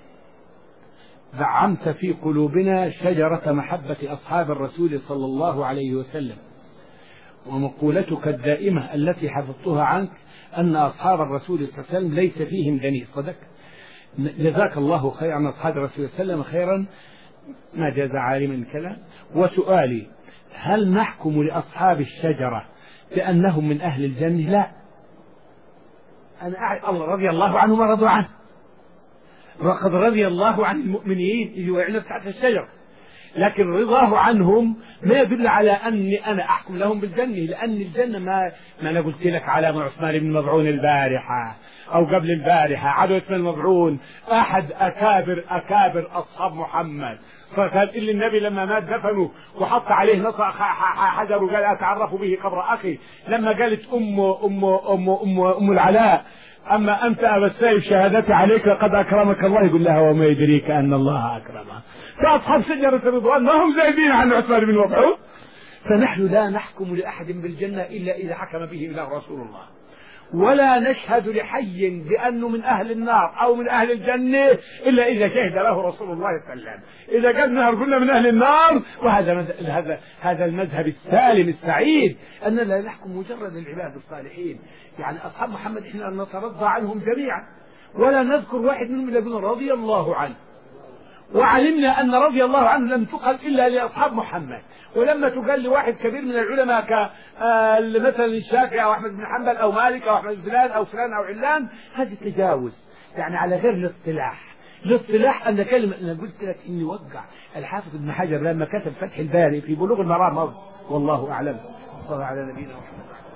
زعمت في قلوبنا شجرة محبة أصحاب الرسول صلى الله عليه وسلم، ومقولتك الدائمة التي حفظتها عنك أن أصحاب الرسول صلى الله عليه وسلم ليس فيهم دنيء. صدق، جزاك الله خير عن أصحاب الرسول صلى الله عليه وسلم خيرا ما جاز عالم الكلام. وسؤالي، هل نحكم لأصحاب الشجرة بأنهم من أهل الجنة؟ لا، أنا أعرف الله رضي الله عنهم ورضوا عنه، وقد رضي الله عن المؤمنين إذ يوعدون تحت الشجرة، لكن رضاه عنهم ما يدل على أني أنا أحكم لهم بالجنة، لأن الجنة ما أنا قلت لك على عثمان بن مظعون البارحة أو قبل البارحة، عدو عثمان مظعون أحد أكابر أصحاب محمد، فكان اللي النبي لما مات دفنه وحط عليه نصع حجر وقال أتعرف به قبر أخي. لما قالت أم العلاء أما أنت أبا السيف شهادتي عليك لقد أكرمك الله، يقول لها وما يدريك أن الله أكرمه. فأصحاب شجرة الرضوان ما هم زايدين عن عثمان بن مظعون. فنحن لا نحكم لأحد بالجنة إلا إذا حكم به إلى رسول الله، ولا نشهد لحي بأنه من أهل النار أو من أهل الجنة إلا إذا شهد له رسول الله صلى الله عليه وسلم. إذا قلنا قلنا من أهل النار، وهذا المذهب السالم السعيد أننا لا نحكم مجرد العباد الصالحين. يعني أصحاب محمد إحنا نترضى عنهم جميعا، ولا نذكر واحد منهم إلا يقول رضي الله عنه، وعلمنا أن رضي الله عنه لم تقل إلا لأصحاب محمد. ولما تقال لواحد كبير من العلماء مثلا الشافعي أو أحمد بن حنبل أو مالك أو أحمد بن فلان أو فلان أو علان، هذا تجاوز يعني على غير الاصطلاح أن كلمة. أنا قلت لك إني وقع الحافظ ابن حجر لما كتب فتح الباري في بلوغ المرام، والله أعلم. صلى على نبينا محمد.